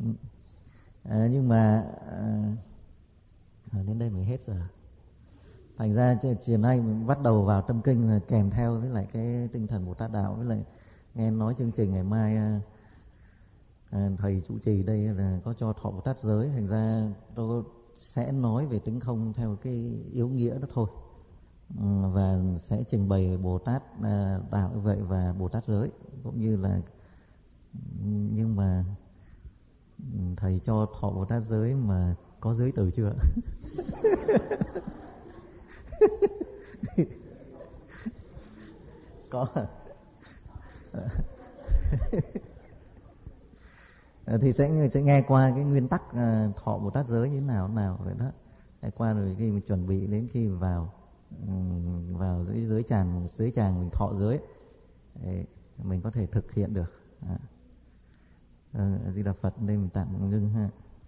Nhưng mà đến đây mình hết rồi. Thành ra chiều nay mình bắt đầu vào tâm kinh là kèm theo với lại cái tinh thần Bồ Tát đạo, với lại nghe nói chương trình ngày mai thầy chủ trì đây là có cho thọ Bồ Tát giới, thành ra tôi sẽ nói về tính không theo cái yếu nghĩa đó thôi, và sẽ trình bày Bồ Tát đạo như vậy và Bồ Tát giới cũng như là, nhưng mà thầy cho thọ Bồ Tát giới mà có giới từ chưa? Có. Thì sẽ nghe qua cái nguyên tắc thọ Bồ Tát giới như thế nào vậy đó. Qua rồi khi mình chuẩn bị đến khi vào giới tràng mình thọ giới mình có thể thực hiện được. A Di Đà Phật, đây mình tạm ngưng ha.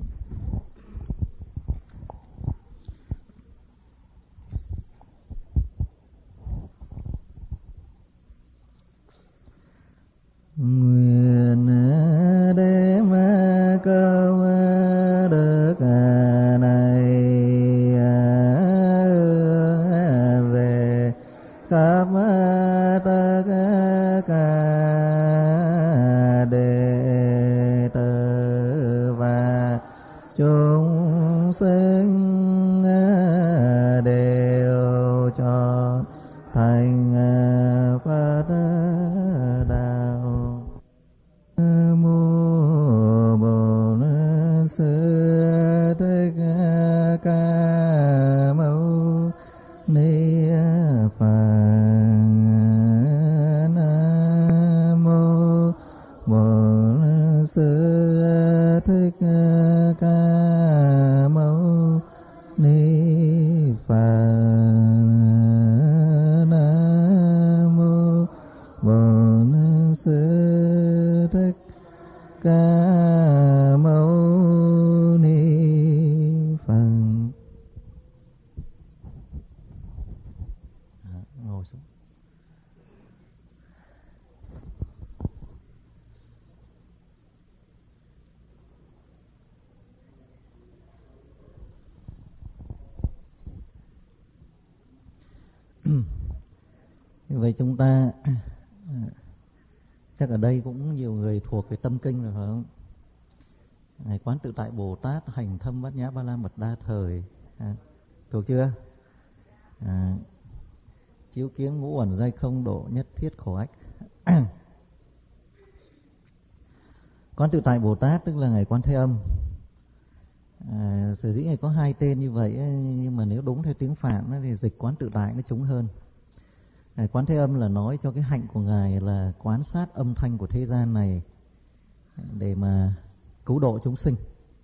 Nguyện đêm câu đức này về khắp tất cả đệ tử và chúng sinh đều cho thành Phật đạo. Nam mô Bổn Sư Thích Ca Mâu Ni Phật. Nam mô Bổn Sư Thích Ca Mâu Ni Phật. Nam mô Bổn Sư Thích Ca Mâu Ni Phật. Ngồi xuống. Như vậy chúng ta chắc ở đây cũng nhiều người thuộc về tâm kinh rồi phải không? Ngài Quán Tự Tại Bồ Tát hành thâm bát nhã ba la mật đa thời, thuộc chưa? Chiếu kiến ngũ uẩn giai không độ nhất thiết khổ ách. Quán Tự Tại Bồ Tát tức là Ngài Quán Thế Âm. Sở dĩ Ngài có hai tên như vậy, nhưng mà nếu đúng theo tiếng Phạn thì dịch Quán Tự Tại nó trúng hơn. Ngài Quán Thế Âm là nói cho cái hạnh của Ngài là quan sát âm thanh của thế gian này để mà cứu độ chúng sinh.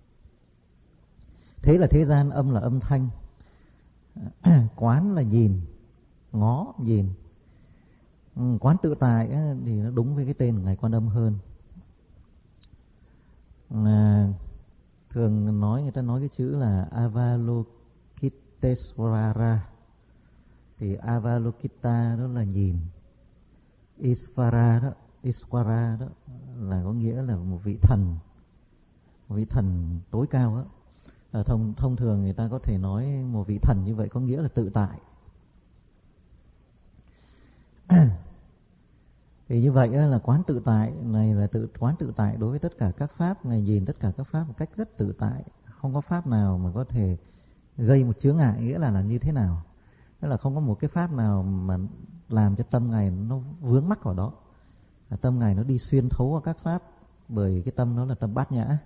Thế là thế gian, âm là âm thanh, quán là nhìn, ngó, nhìn. Quán Tự Tại thì nó đúng với cái tên của Ngài Quan Âm hơn. Thường người ta nói cái chữ là Avalokitesvara, thì Avalokita đó là nhìn, Isvara đó là có nghĩa là một vị thần tối cao đó. Thông thường người ta có thể nói một vị thần như vậy có nghĩa là tự tại. Thì như vậy là quán tự tại này là quán tự tại đối với tất cả các pháp. Ngài nhìn tất cả các pháp một cách rất tự tại, không có pháp nào mà có thể gây một chướng ngại. Nghĩa là như thế nào? Tức là không có một cái pháp nào mà làm cho tâm Ngài nó vướng mắc vào đó. Tâm Ngài nó đi xuyên thấu vào các pháp, bởi cái tâm đó là tâm bát nhã.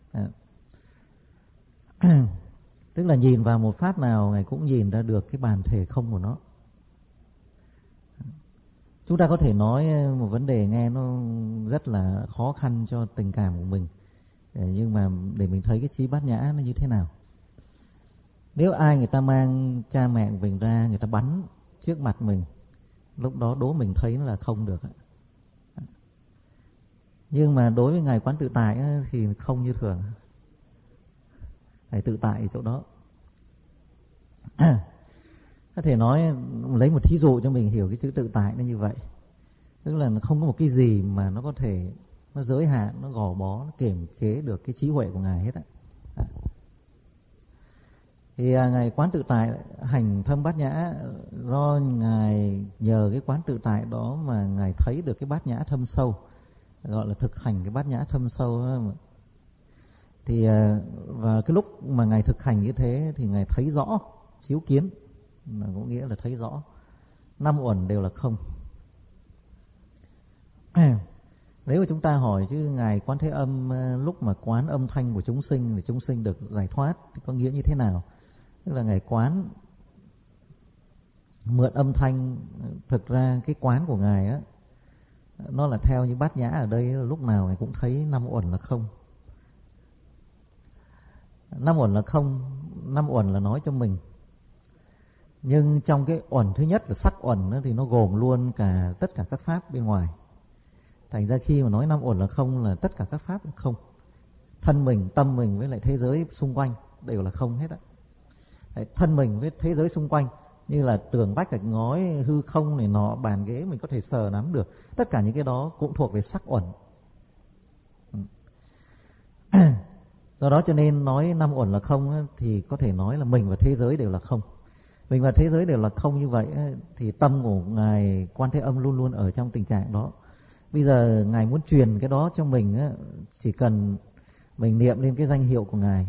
Tức là nhìn vào một pháp nào Ngài cũng nhìn ra được cái bản thể không của nó. Chúng ta có thể nói một vấn đề nghe nó rất là khó khăn cho tình cảm của mình, nhưng mà để mình thấy cái trí bát nhã nó như thế nào. Nếu ai người ta mang cha mẹ của mình ra, người ta bắn trước mặt mình, lúc đó đố mình thấy nó là không được. Nhưng mà đối với Ngài Quán Tự Tại thì không như thường. Ngài tự tại ở chỗ đó. Có thể nói, lấy một thí dụ cho mình hiểu cái chữ tự tại nó như vậy. Tức là không có một cái gì mà nó có thể nó giới hạn, nó gò bó, nó kiềm chế được cái trí huệ của Ngài hết á. Thì Ngài quán tự tại hành thâm bát nhã, do Ngài nhờ cái quán tự tại đó mà Ngài thấy được cái bát nhã thâm sâu, gọi là thực hành cái bát nhã thâm sâu. Thì và cái lúc mà Ngài thực hành như thế thì Ngài thấy rõ, chiếu kiến, là có nghĩa là thấy rõ 5 uẩn đều là không. Nếu mà chúng ta hỏi chứ Ngài Quán Thế Âm lúc mà quán âm thanh của chúng sinh thì chúng sinh được giải thoát thì có nghĩa như thế nào? Tức là Ngài quán mượn âm thanh, thực ra cái quán của Ngài á, nó là theo như bát nhã ở đây, lúc nào Ngài cũng thấy 5 uẩn là không. 5 uẩn là không, 5 uẩn là nói cho mình. Nhưng trong cái uẩn thứ nhất là sắc uẩn thì nó gồm luôn tất cả các pháp bên ngoài. Thành ra khi mà nói 5 uẩn là không là tất cả các pháp là không. Thân mình, tâm mình với lại thế giới xung quanh đều là không hết á. Thân mình với thế giới xung quanh như là tường vách gạch ngói, hư không này nọ, bàn ghế mình có thể sờ nắm được. Tất cả những cái đó cũng thuộc về sắc uẩn. Do đó cho nên nói 5 uẩn là không thì có thể nói là mình và thế giới đều là không. Mình và thế giới đều là không như vậy thì tâm của Ngài Quan Thế Âm luôn luôn ở trong tình trạng đó. Bây giờ Ngài muốn truyền cái đó cho mình chỉ cần mình niệm lên cái danh hiệu của Ngài.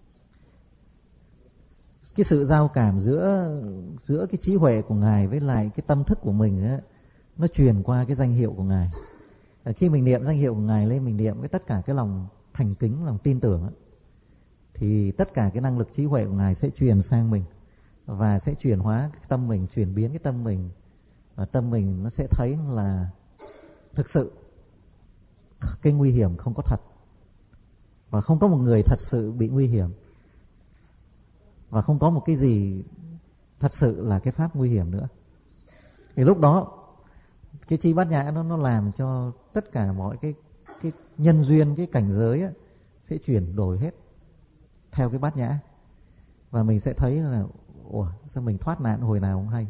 Cái sự giao cảm giữa cái trí huệ của Ngài với lại cái tâm thức của mình nó truyền qua cái danh hiệu của Ngài. Khi mình niệm danh hiệu của Ngài lên, mình niệm với tất cả cái lòng thành kính, lòng tin tưởng thì tất cả cái năng lực trí huệ của Ngài sẽ truyền sang mình và sẽ chuyển hóa cái tâm mình, chuyển biến cái tâm mình, và tâm mình nó sẽ thấy là thực sự cái nguy hiểm không có thật, và không có một người thật sự bị nguy hiểm, và không có một cái gì thật sự là cái pháp nguy hiểm nữa. Thì lúc đó cái chi bát nhã nó làm cho tất cả mọi cái nhân duyên, cái cảnh giới sẽ chuyển đổi hết theo cái bát nhã, và mình sẽ thấy là sao mình thoát nạn hồi nào không hay.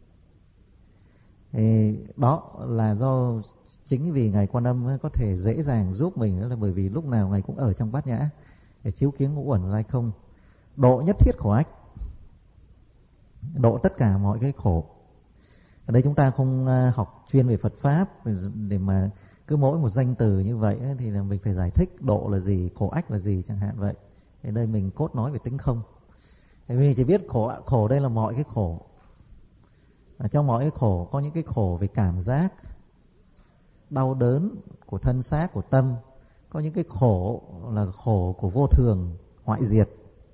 Thì đó là do chính vì Ngài Quan Âm có thể dễ dàng giúp mình, đó là bởi vì lúc nào Ngài cũng ở trong bát nhã để chiếu kiến ngũ uẩn lai không, độ nhất thiết khổ ách, độ tất cả mọi cái khổ. Ở đây chúng ta không học chuyên về Phật Pháp để mà cứ mỗi một danh từ như vậy thì là mình phải giải thích độ là gì, khổ ách là gì chẳng hạn vậy. Ở đây mình cốt nói về tính không. Tại vì chỉ biết khổ đây là mọi cái khổ. Ở trong mọi cái khổ có những cái khổ về cảm giác, đau đớn của thân xác, của tâm. Có những cái khổ là khổ của vô thường, hoại diệt.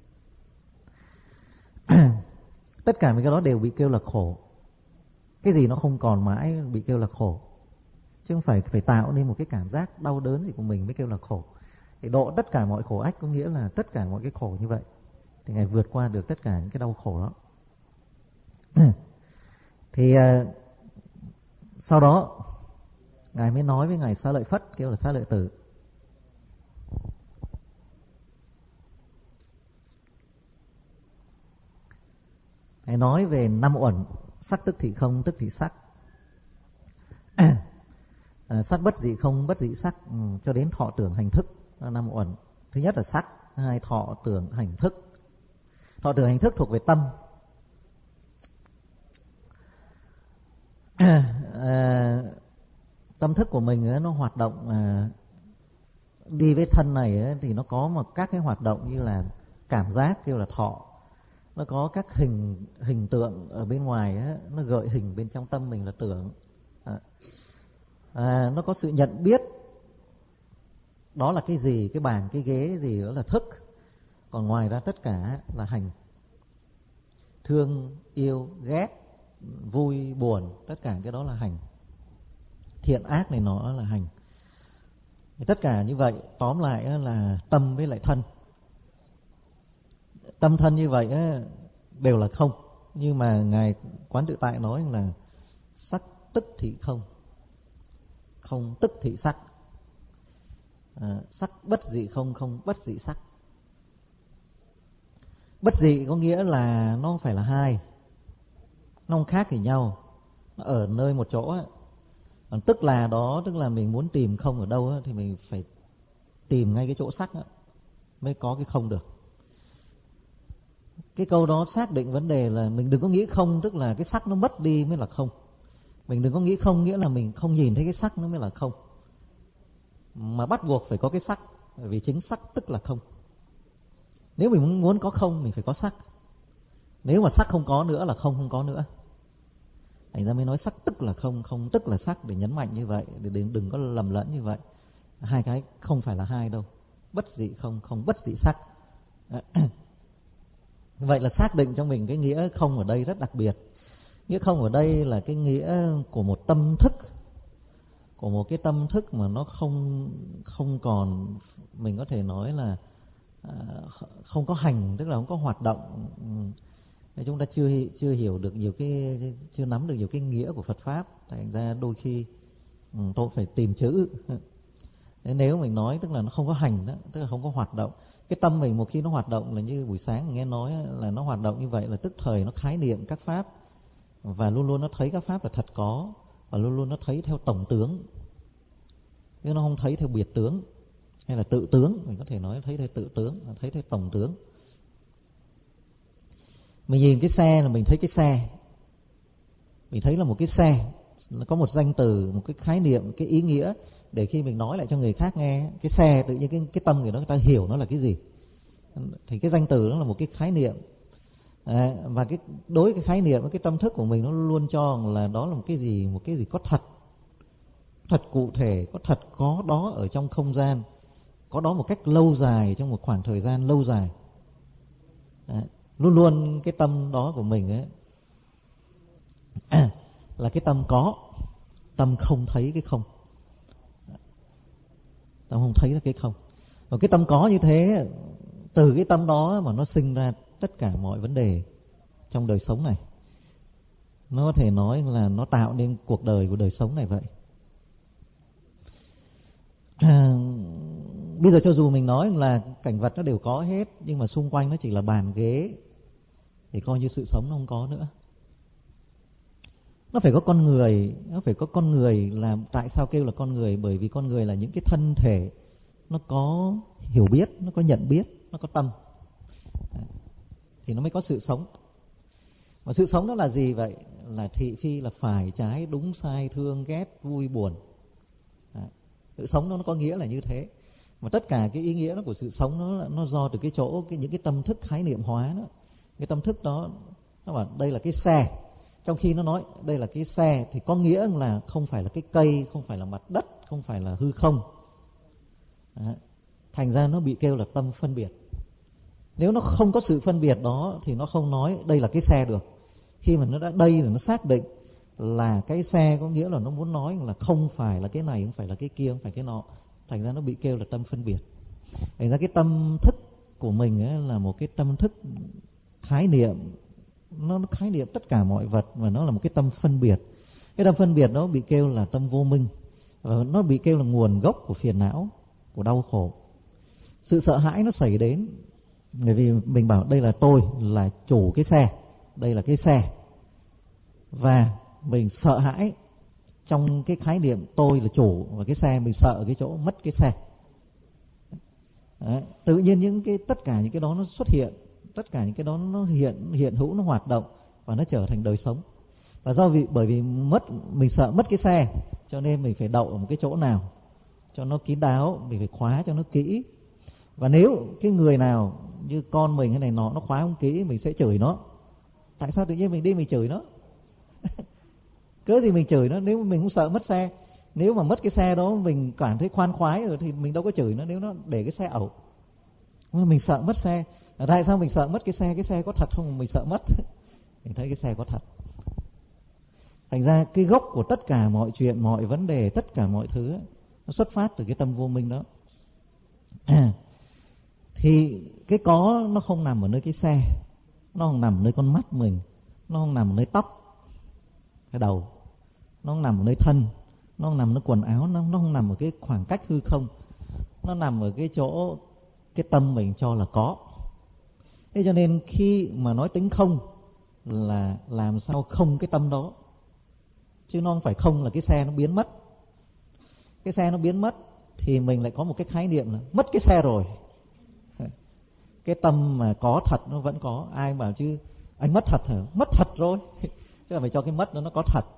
Tất cả mấy cái đó đều bị kêu là khổ. Cái gì nó không còn mãi bị kêu là khổ. Chứ không phải tạo nên một cái cảm giác đau đớn gì của mình mới kêu là khổ. Thì độ tất cả mọi khổ ách có nghĩa là tất cả mọi cái khổ như vậy thì Ngài vượt qua được tất cả những cái đau khổ đó. Thì sau đó Ngài mới nói với Ngài Xá Lợi Phất, kêu là Xá Lợi Tử. Ngài nói về 5 uẩn: sắc tức thị không, tức thị sắc, sắc bất dị không, bất dị sắc, cho đến thọ tưởng hành thức. 5 uẩn. Thứ nhất là sắc, thứ hai thọ tưởng hành thức. Thọ tưởng hành thức thuộc về tâm. Tâm thức của mình nó hoạt động đi với thân này thì nó có một các cái hoạt động như là cảm giác kêu là thọ. Nó có các hình tượng ở bên ngoài nó gợi hình bên trong tâm mình là tưởng. Nó có sự nhận biết đó là cái gì, cái bàn, cái ghế, cái gì đó là thức. Còn ngoài ra tất cả là hành. Thương, yêu, ghét, vui, buồn, tất cả cái đó là hành. Thiện ác này nó là hành. Tất cả như vậy tóm lại là tâm với lại thân. Tâm thân như vậy đều là không. Nhưng mà Ngài Quán Tự Tại nói là sắc tức thị không, không tức thị sắc, sắc bất dị không, không bất dị sắc. Bất dị có nghĩa là nó không phải là hai, nó không khác gì nhau, nó ở nơi một chỗ Còn tức là đó, tức là mình muốn tìm không ở đâu á, thì mình phải tìm ngay cái chỗ sắc á, mới có cái không được. Cái câu đó xác định vấn đề là mình đừng có nghĩ không, tức là cái sắc nó mất đi mới là không. Mình đừng có nghĩ không nghĩa là mình không nhìn thấy cái sắc nó mới là không. Mà bắt buộc phải có cái sắc, vì chính sắc tức là không. Nếu mình muốn có không, mình phải có sắc. Nếu mà sắc không có nữa là không có nữa. Thành ra mới nói sắc tức là không, không tức là sắc, để nhấn mạnh như vậy, để đừng có lầm lẫn như vậy. Hai cái không phải là hai đâu. Bất dị không, không bất dị sắc. Vậy là xác định cho mình cái nghĩa không ở đây rất đặc biệt. Nghĩa không ở đây là cái nghĩa của một tâm thức, của một cái tâm thức mà nó không còn, mình có thể nói là không có hành, tức là không có hoạt động. Chúng ta chưa hiểu được nhiều cái, chưa nắm được nhiều cái nghĩa của Phật pháp. Thành ra đôi khi tôi phải tìm chữ. Nếu mình nói tức là nó không có hành đó, tức là không có hoạt động. Cái tâm mình một khi nó hoạt động là như buổi sáng nghe nói là nó hoạt động như vậy, là tức thời nó khái niệm các pháp và luôn luôn nó thấy các pháp là thật có, và luôn luôn nó thấy theo tổng tướng, chứ nó không thấy theo biệt tướng hay là tự tướng. Mình có thể nói thấy theo tự tướng, thấy theo tổng tướng. Mình nhìn cái xe là mình thấy cái xe, mình thấy là một cái xe, nó có một danh từ, một cái khái niệm, cái ý nghĩa, để khi mình nói lại cho người khác nghe cái xe, tự nhiên cái tâm người đó, người ta hiểu nó là cái gì. Thì cái danh từ nó là một cái khái niệm. Và đối cái khái niệm với cái tâm thức của mình, nó luôn cho là đó là một cái gì có thật, thật cụ thể, có thật, có đó ở trong không gian, có đó một cách lâu dài, trong một khoảng thời gian lâu dài. Luôn luôn cái tâm đó của mình ấy là cái tâm có, tâm không thấy cái không, tâm không thấy cái không. Và cái tâm có như thế, từ cái tâm đó mà nó sinh ra tất cả mọi vấn đề trong đời sống này. Nó có thể nói là nó tạo nên cuộc đời của đời sống này vậy. Bây giờ cho dù mình nói là cảnh vật nó đều có hết, nhưng mà xung quanh nó chỉ là bàn ghế, thì coi như sự sống nó không có nữa. Nó phải có con người, nó phải có con người. Là tại sao kêu là con người? Bởi vì con người là những cái thân thể nó có hiểu biết, nó có nhận biết, nó có tâm, thì nó mới có sự sống. Mà sự sống nó là gì vậy? Là thị phi, là phải trái, đúng sai, thương ghét, vui buồn. Sự sống nó có nghĩa là như thế. Mà tất cả cái ý nghĩa nó của sự sống nó do từ cái chỗ những cái tâm thức khái niệm hóa đó. Cái tâm thức đó nó bảo đây là cái xe, trong khi nó nói đây là cái xe thì có nghĩa là không phải là cái cây, không phải là mặt đất, không phải là hư không. Thành ra nó bị kêu là tâm phân biệt. Nếu nó không có sự phân biệt đó thì nó không nói đây là cái xe được. Khi mà nó đã đây là nó xác định là cái xe, có nghĩa là nó muốn nói là không phải là cái này, không phải là cái kia, không phải cái nọ. Thành ra nó bị kêu là tâm phân biệt. Thành ra cái tâm thức của mình ấy là một cái tâm thức khái niệm, nó khái niệm tất cả mọi vật, và nó là một cái tâm phân biệt. Cái tâm phân biệt đó bị kêu là tâm vô minh, và nó bị kêu là nguồn gốc của phiền não, của đau khổ. Sự sợ hãi nó xảy đến bởi vì mình bảo đây là tôi, là chủ cái xe, đây là cái xe, và mình sợ hãi trong cái khái niệm tôi là chủ và cái xe, mình sợ cái chỗ mất cái xe. Đấy. Tự nhiên tất cả những cái đó nó xuất hiện, tất cả những cái đó nó hiện hữu, nó hoạt động và nó trở thành đời sống. Và bởi vì mình sợ mất cái xe, cho nên mình phải đậu ở một cái chỗ nào cho nó kín đáo, mình phải khóa cho nó kỹ. Và nếu cái người nào như con mình hay này nó khóa không kỹ, mình sẽ chửi nó. Tại sao tự nhiên mình đi mình chửi nó? Cớ gì mình chửi nó nếu mình không sợ mất xe? Nếu mà mất cái xe đó mình cảm thấy khoan khoái rồi thì mình đâu có chửi nó nếu nó để cái xe ẩu. Mình sợ mất xe. Tại sao mình sợ mất cái xe? Cái xe có thật không? Mình sợ mất. Mình thấy cái xe có thật. Thành ra cái gốc của tất cả mọi chuyện, mọi vấn đề, tất cả mọi thứ ấy, nó xuất phát từ cái tâm vô minh đó. Thì cái có nó không nằm ở nơi cái xe, nó không nằm ở nơi con mắt mình, nó không nằm ở nơi tóc, cái đầu, nó không nằm ở nơi thân, nó không nằm ở nơi quần áo, nó không nằm ở cái khoảng cách hư không, nó nằm ở cái chỗ cái tâm mình cho là có. Thế cho nên khi mà nói tính không là làm sao không cái tâm đó, chứ nó không phải không là cái xe nó biến mất. cái xe nó biến mất thì mình lại có một cái khái niệm là mất cái xe rồi. Cái tâm mà có thật nó vẫn có. Ai bảo chứ anh mất thật hả? Mất thật rồi. Tức là phải cho cái mất nó có thật.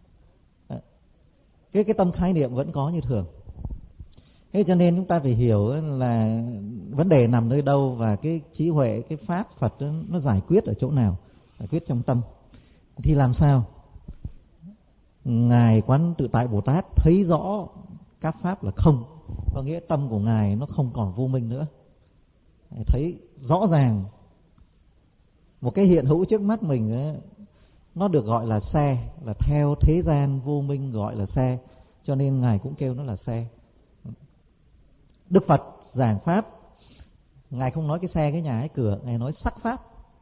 Cái tâm khái niệm vẫn có như thường. Thế cho nên chúng ta phải hiểu là vấn đề nằm nơi đâu, và cái trí huệ, cái pháp Phật nó giải quyết ở chỗ nào? Giải quyết trong tâm. Thì làm sao? Ngài Quán Tự Tại Bồ Tát thấy rõ các pháp là không, có nghĩa tâm của Ngài nó không còn vô minh nữa. Thấy rõ ràng một cái hiện hữu trước mắt mình ấy, nó được gọi là xe, là theo thế gian vô minh gọi là xe, cho nên Ngài cũng kêu nó là xe. Đức Phật giảng pháp, Ngài không nói cái xe, cái nhà, cái cửa, Ngài nói sắc pháp.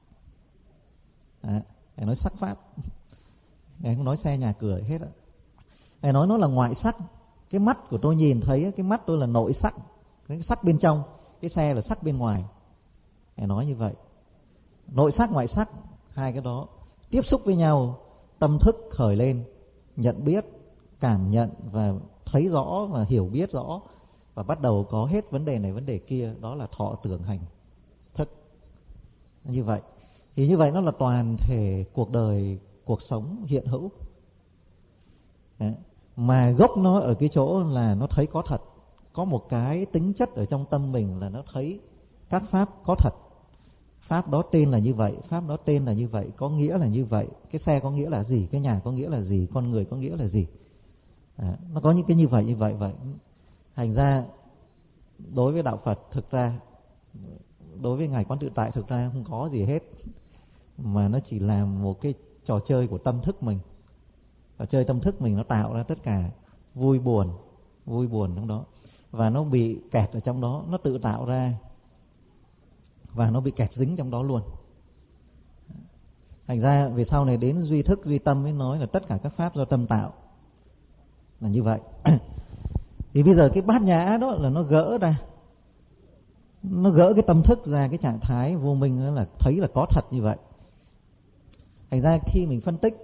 Ngài nói sắc pháp. Ngài không nói xe, nhà, cửa hết á. Ngài nói nó là ngoại sắc. Cái mắt của tôi nhìn thấy, cái mắt tôi là nội sắc, cái sắc bên trong, cái xe là sắc bên ngoài. Ngài nói như vậy. Nội sắc, ngoại sắc, hai cái đó tiếp xúc với nhau, tâm thức khởi lên, nhận biết, cảm nhận và thấy rõ và hiểu biết rõ, và bắt đầu có hết vấn đề này vấn đề kia, đó là thọ tưởng hành thức. Như vậy thì như vậy nó là toàn thể cuộc đời, cuộc sống hiện hữu. Đấy. Mà gốc nó ở cái chỗ là nó thấy có thật. Có một cái tính chất ở trong tâm mình là nó thấy các pháp có thật. Pháp đó tên là như vậy, pháp đó tên là như vậy, có nghĩa là như vậy. Cái xe có nghĩa là gì, cái nhà có nghĩa là gì, con người có nghĩa là gì. Nó có những cái như vậy vậy. Thành ra đối với đạo Phật, thực ra đối với Ngài Quán Tự Tại thực ra không có gì hết, mà nó chỉ là một cái trò chơi của tâm thức mình. Trò chơi tâm thức mình nó tạo ra tất cả vui buồn trong đó, và nó bị kẹt ở trong đó, nó tự tạo ra và nó bị kẹt dính trong đó luôn. Thành ra về sau này đến duy thức, duy tâm mới nói là tất cả các pháp do tâm tạo, là như vậy. Thì bây giờ cái bát nhã đó là nó gỡ ra, nó gỡ cái tâm thức ra, cái trạng thái vô minh đó là thấy là có thật như vậy. Thành ra khi mình phân tích,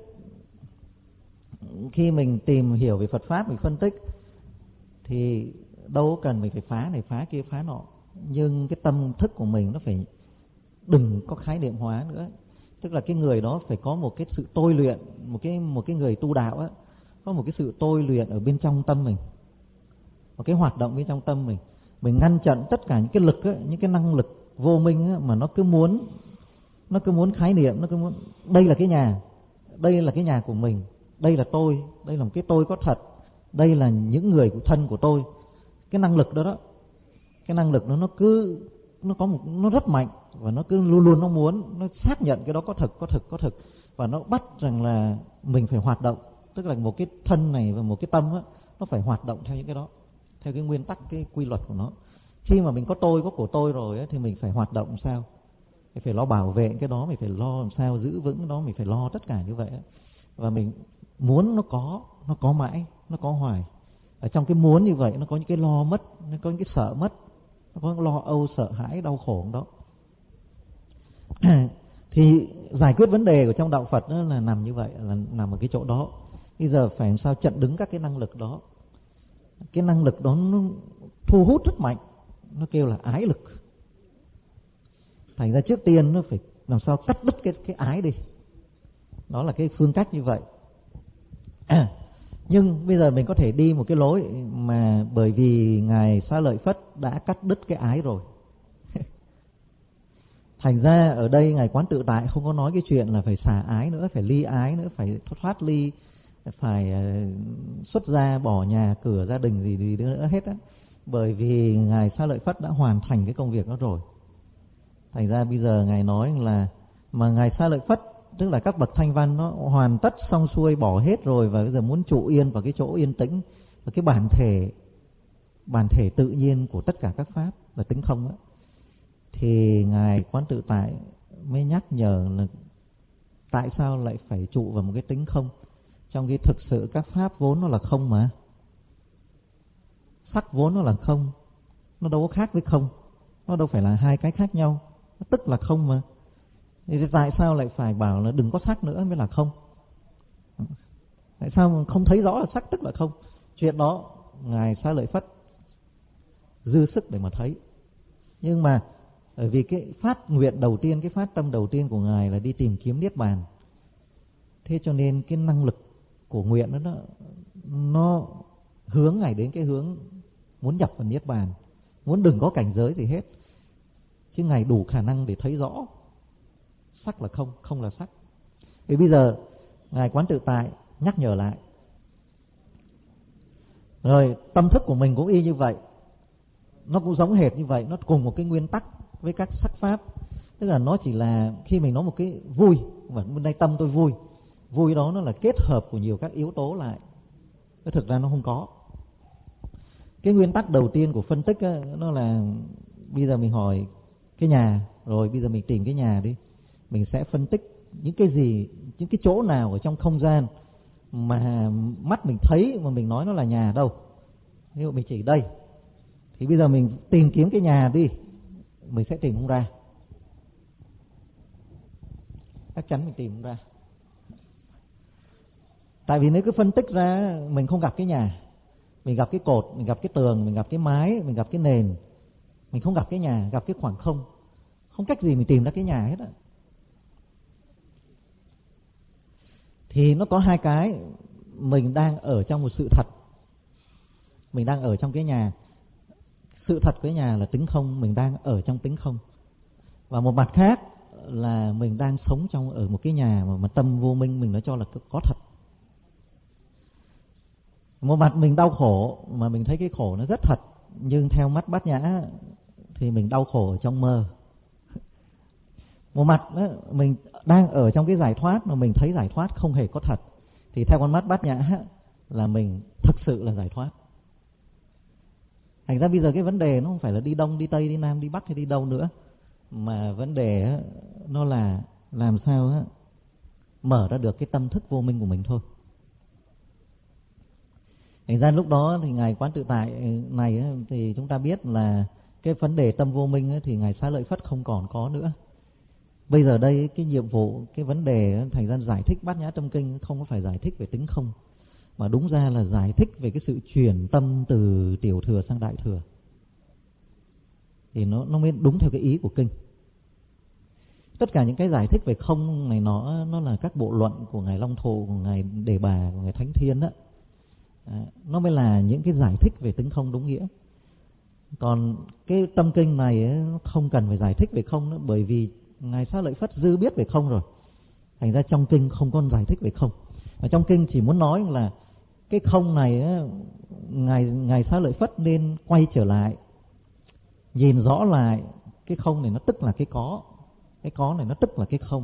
khi mình tìm hiểu về Phật Pháp, mình phân tích thì đâu cần mình phải phá này phá kia phá nọ, nhưng cái tâm thức của mình nó phải đừng có khái niệm hóa nữa. Tức là cái người đó phải có một cái sự tôi luyện, một cái người tu đạo á, có một cái sự tôi luyện ở bên trong tâm mình, một cái hoạt động bên trong tâm mình. Mình ngăn chặn tất cả những cái lực á, những cái năng lực vô minh á, mà nó cứ muốn khái niệm, nó cứ muốn đây là cái nhà, đây là cái nhà của mình, đây là tôi, đây là một cái tôi có thật, đây là những người của thân của tôi. Cái năng lực đó, cái năng lực đó nó rất mạnh, và nó cứ luôn luôn nó muốn nó xác nhận cái đó có thực, và nó bắt rằng là mình phải hoạt động. Tức là một cái thân này và một cái tâm á, nó phải hoạt động theo những cái đó, theo cái nguyên tắc, cái quy luật của nó. Khi mà mình có tôi, có của tôi rồi á, thì mình phải hoạt động làm sao, mình phải lo bảo vệ cái đó, mình phải lo làm sao giữ vững cái đó, mình phải lo tất cả như vậy á. Và mình muốn nó có mãi, nó có hoài. Ở trong cái muốn như vậy nó có những cái lo mất, nó có những cái sợ mất, nó có những lo âu, sợ hãi, đau khổ đó. Thì giải quyết vấn đề của trong đạo Phật đó là nằm như vậy, là nằm ở cái chỗ đó. Bây giờ phải làm sao chặn đứng các cái năng lực đó. Cái năng lực đó nó thu hút rất mạnh, nó kêu là ái lực. Thành ra trước tiên nó phải làm sao cắt đứt cái ái đi. Đó là cái phương cách như vậy. Nhưng bây giờ mình có thể đi một cái lối mà bởi vì Ngài Xá Lợi Phất đã cắt đứt cái ái rồi. Thành ra ở đây Ngài Quán Tự Tại không có nói cái chuyện là phải xả ái nữa, phải ly ái nữa, phải thoát ly, phải xuất gia, bỏ nhà cửa, gia đình gì nữa hết á. Bởi vì Ngài Xá Lợi Phất đã hoàn thành cái công việc đó rồi. Thành ra bây giờ Ngài nói là mà Ngài Xá Lợi Phất, tức là các bậc thanh văn nó hoàn tất xong xuôi, bỏ hết rồi, và bây giờ muốn trụ yên vào cái chỗ yên tĩnh, và cái bản thể tự nhiên của tất cả các pháp là tính không á. Thì Ngài Quán Tự Tại mới nhắc nhở là tại sao lại phải trụ vào một cái tính không, trong khi thực sự các pháp vốn nó là không mà. Sắc vốn nó là không, nó đâu có khác với không, nó đâu phải là hai cái khác nhau, nó tức là không mà. Thì tại sao lại phải bảo là đừng có sắc nữa mới là không? Tại sao không thấy rõ là sắc tức là không? Chuyện đó ngài Xá Lợi Phất dư sức để mà thấy. Nhưng mà bởi vì cái phát nguyện đầu tiên, cái phát tâm đầu tiên của ngài là đi tìm kiếm niết bàn, thế cho nên cái năng lực của nguyện đó nó hướng ngài đến cái hướng muốn nhập vào niết bàn, muốn đừng có cảnh giới gì hết, chứ ngài đủ khả năng để thấy rõ sắc là không, không là sắc. Vì bây giờ ngài Quán Tự Tại nhắc nhở lại, rồi tâm thức của mình cũng y như vậy, nó cũng giống hệt như vậy, nó cùng một cái nguyên tắc với các sắc pháp. Tức là nó chỉ là khi mình nói một cái vui, và bên đây tâm tôi vui, vui đó nó là kết hợp của nhiều các yếu tố lại, chứ thực ra nó không có. Cái nguyên tắc đầu tiên của phân tích á, nó là bây giờ mình hỏi cái nhà, rồi bây giờ mình tìm cái nhà đi, mình sẽ phân tích những cái gì, những cái chỗ nào ở trong không gian mà mắt mình thấy mà mình nói nó là nhà đâu. Ví dụ mình chỉ đây, thì bây giờ mình tìm kiếm cái nhà đi, mình sẽ tìm không ra, chắc chắn mình tìm không ra. Tại vì nếu cứ phân tích ra, mình không gặp cái nhà, mình gặp cái cột, mình gặp cái tường, mình gặp cái mái, mình gặp cái nền, mình không gặp cái nhà, gặp cái khoảng không, không cách gì mình tìm ra cái nhà hết á. Thì nó có hai cái, mình đang ở trong một sự thật, mình đang ở trong cái nhà, sự thật của cái nhà là tính không, mình đang ở trong tính không. Và một mặt khác là mình đang sống trong ở một cái nhà mà tâm vô minh mình nó cho là có thật. Một mặt mình đau khổ mà mình thấy cái khổ nó rất thật, nhưng theo mắt Bát Nhã thì mình đau khổ ở trong mơ. Một mặt đó, mình đang ở trong cái giải thoát mà mình thấy giải thoát không hề có thật, thì theo con mắt Bát Nhã là mình thực sự là giải thoát. Thành ra bây giờ cái vấn đề nó không phải là đi đông, đi tây, đi nam, đi bắc hay đi đâu nữa, mà vấn đề nó là làm sao mở ra được cái tâm thức vô minh của mình thôi. Thành ra lúc đó thì ngài Quán Tự Tại này thì chúng ta biết là cái vấn đề tâm vô minh thì ngài Xá Lợi Phất không còn có nữa. Bây giờ đây cái nhiệm vụ, cái vấn đề thành ra giải thích Bát Nhã Tâm Kinh không có phải giải thích về tính không, mà đúng ra là giải thích về cái sự chuyển tâm từ tiểu thừa sang đại thừa. Thì nó mới đúng theo cái ý của kinh. Tất cả những cái giải thích về không này nó là các bộ luận của ngài Long Thụ, của ngài Đề Bà, của ngài Thánh Thiên đó. Nó mới là những cái giải thích về tính không đúng nghĩa. Còn cái tâm kinh này không cần phải giải thích về không nữa, bởi vì ngài Xá Lợi Phất dư biết về không rồi. Thành ra trong kinh không có giải thích về không. Ở trong kinh chỉ muốn nói là cái không này ngài Xá Lợi Phất nên quay trở lại, nhìn rõ lại cái không này nó tức là cái có này nó tức là cái không.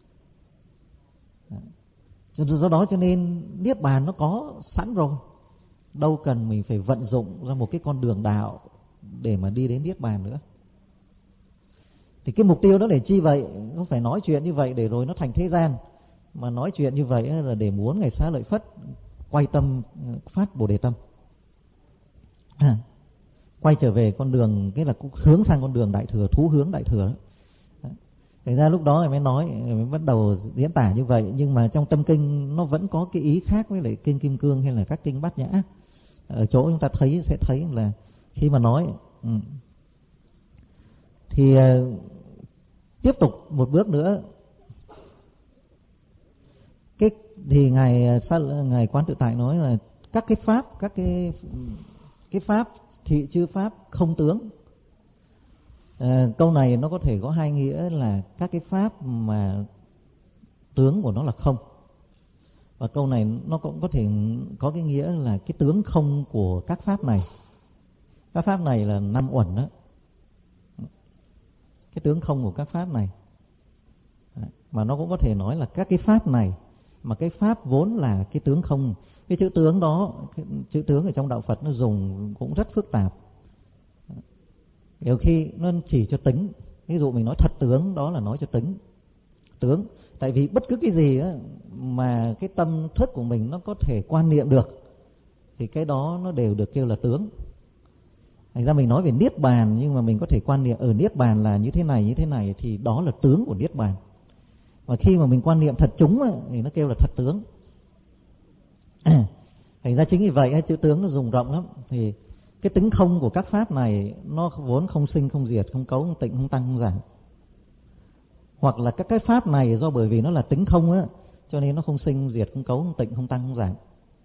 Do đó cho nên niết bàn nó có sẵn rồi, đâu cần mình phải vận dụng ra một cái con đường đạo để mà đi đến niết bàn nữa. Thì cái mục tiêu đó để chi vậy? Không phải nói chuyện như vậy để rồi nó thành thế gian, mà nói chuyện như vậy là để muốn ngài Xá Lợi Phất quay tâm phát Bồ Đề tâm, quay trở về con đường, cái là hướng sang con đường đại thừa, thú hướng đại thừa. Thành ra lúc đó mới nói, mới bắt đầu diễn tả như vậy. Nhưng mà trong tâm kinh nó vẫn có cái ý khác với lại kinh Kim Cương hay là các kinh Bát Nhã. Ở chỗ chúng ta sẽ thấy là khi mà nói thì tiếp tục một bước nữa, thì ngài Quán Tự Tại nói là các cái pháp, các cái pháp thị chư pháp không tướng. Câu này nó có thể có hai nghĩa là các cái pháp mà tướng của nó là không, và câu này nó cũng có thể có cái nghĩa là cái tướng không của các pháp này. Các pháp này là 5 uẩn đó, cái tướng không của các pháp này. Mà nó cũng có thể nói là các cái pháp này, mà cái pháp vốn là cái tướng không. Cái chữ tướng đó, chữ tướng ở trong đạo Phật nó dùng cũng rất phức tạp. Nhiều khi nó chỉ cho tính. Ví dụ mình nói thật tướng, đó là nói cho tính tướng. Tại vì bất cứ cái gì đó mà cái tâm thức của mình nó có thể quan niệm được thì cái đó nó đều được kêu là tướng. Thành ra mình nói về niết bàn, nhưng mà mình có thể quan niệm ở niết bàn là như thế này thì đó là tướng của niết bàn. Và khi mà mình quan niệm thật chúng thì nó kêu là thật tướng. Thành ra chính vì vậy chữ tướng nó dùng rộng lắm. Thì cái tính không của các pháp này nó vốn không sinh, không diệt, không cấu, không tịnh, không tăng, không giảm. Hoặc là các cái pháp này do bởi vì nó là tính không á, cho nên nó không sinh, không diệt, không cấu, không tịnh, không tăng, không giảm.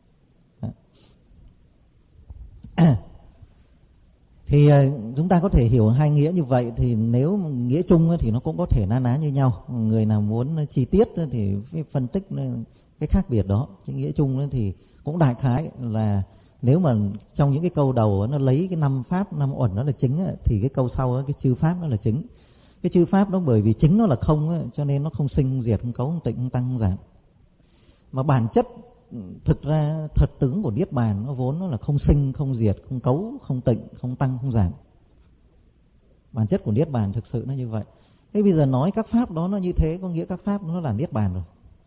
Thì chúng ta có thể hiểu hai nghĩa như vậy. Thì nếu nghĩa chung thì nó cũng có thể na ná như nhau. Người nào muốn chi tiết thì phân tích cái khác biệt đó. Chứ nghĩa chung thì cũng đại khái là nếu mà trong những cái câu đầu nó lấy cái 5 pháp, 5 uẩn nó là chính, thì cái câu sau cái chư pháp nó là chính. Cái chư pháp nó bởi vì chính nó là không, cho nên nó không sinh, không diệt, không cấu, không tịnh, không tăng, không giảm. Mà bản chất thực ra thật tướng của Niết Bàn nó vốn nó là không sinh, không diệt, không cấu, không tịnh, không tăng, không giảm. Bản chất của Niết Bàn thực sự nó như vậy. Thế bây giờ nói các pháp đó nó như thế, có nghĩa các pháp nó là Niết Bàn rồi.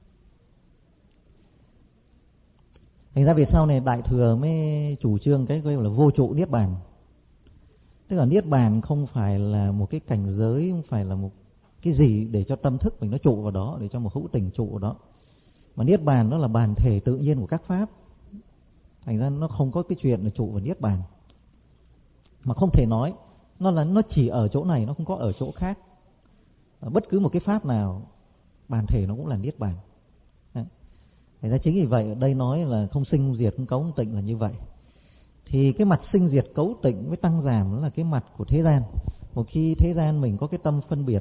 Thành ra về sau này Đại Thừa mới chủ trương cái gọi là vô trụ Niết Bàn. Tức là Niết Bàn không phải là một cái cảnh giới, không phải là một cái gì để cho tâm thức mình nó trụ vào đó, để cho một hữu tình trụ vào đó. Mà Niết Bàn nó là bản thể tự nhiên của các pháp. Thành ra nó không có cái chuyện là trụ vào Niết Bàn. Mà không thể nói nó chỉ ở chỗ này, nó không có ở chỗ khác. Bất cứ một cái pháp nào bản thể nó cũng là Niết Bàn. Thành ra chính vì vậy ở đây nói là không sinh, không diệt, không cấu, không tịnh là như vậy. Thì cái mặt sinh diệt cấu tịnh với tăng giảm nó là cái mặt của thế gian. Một khi thế gian mình có cái tâm phân biệt,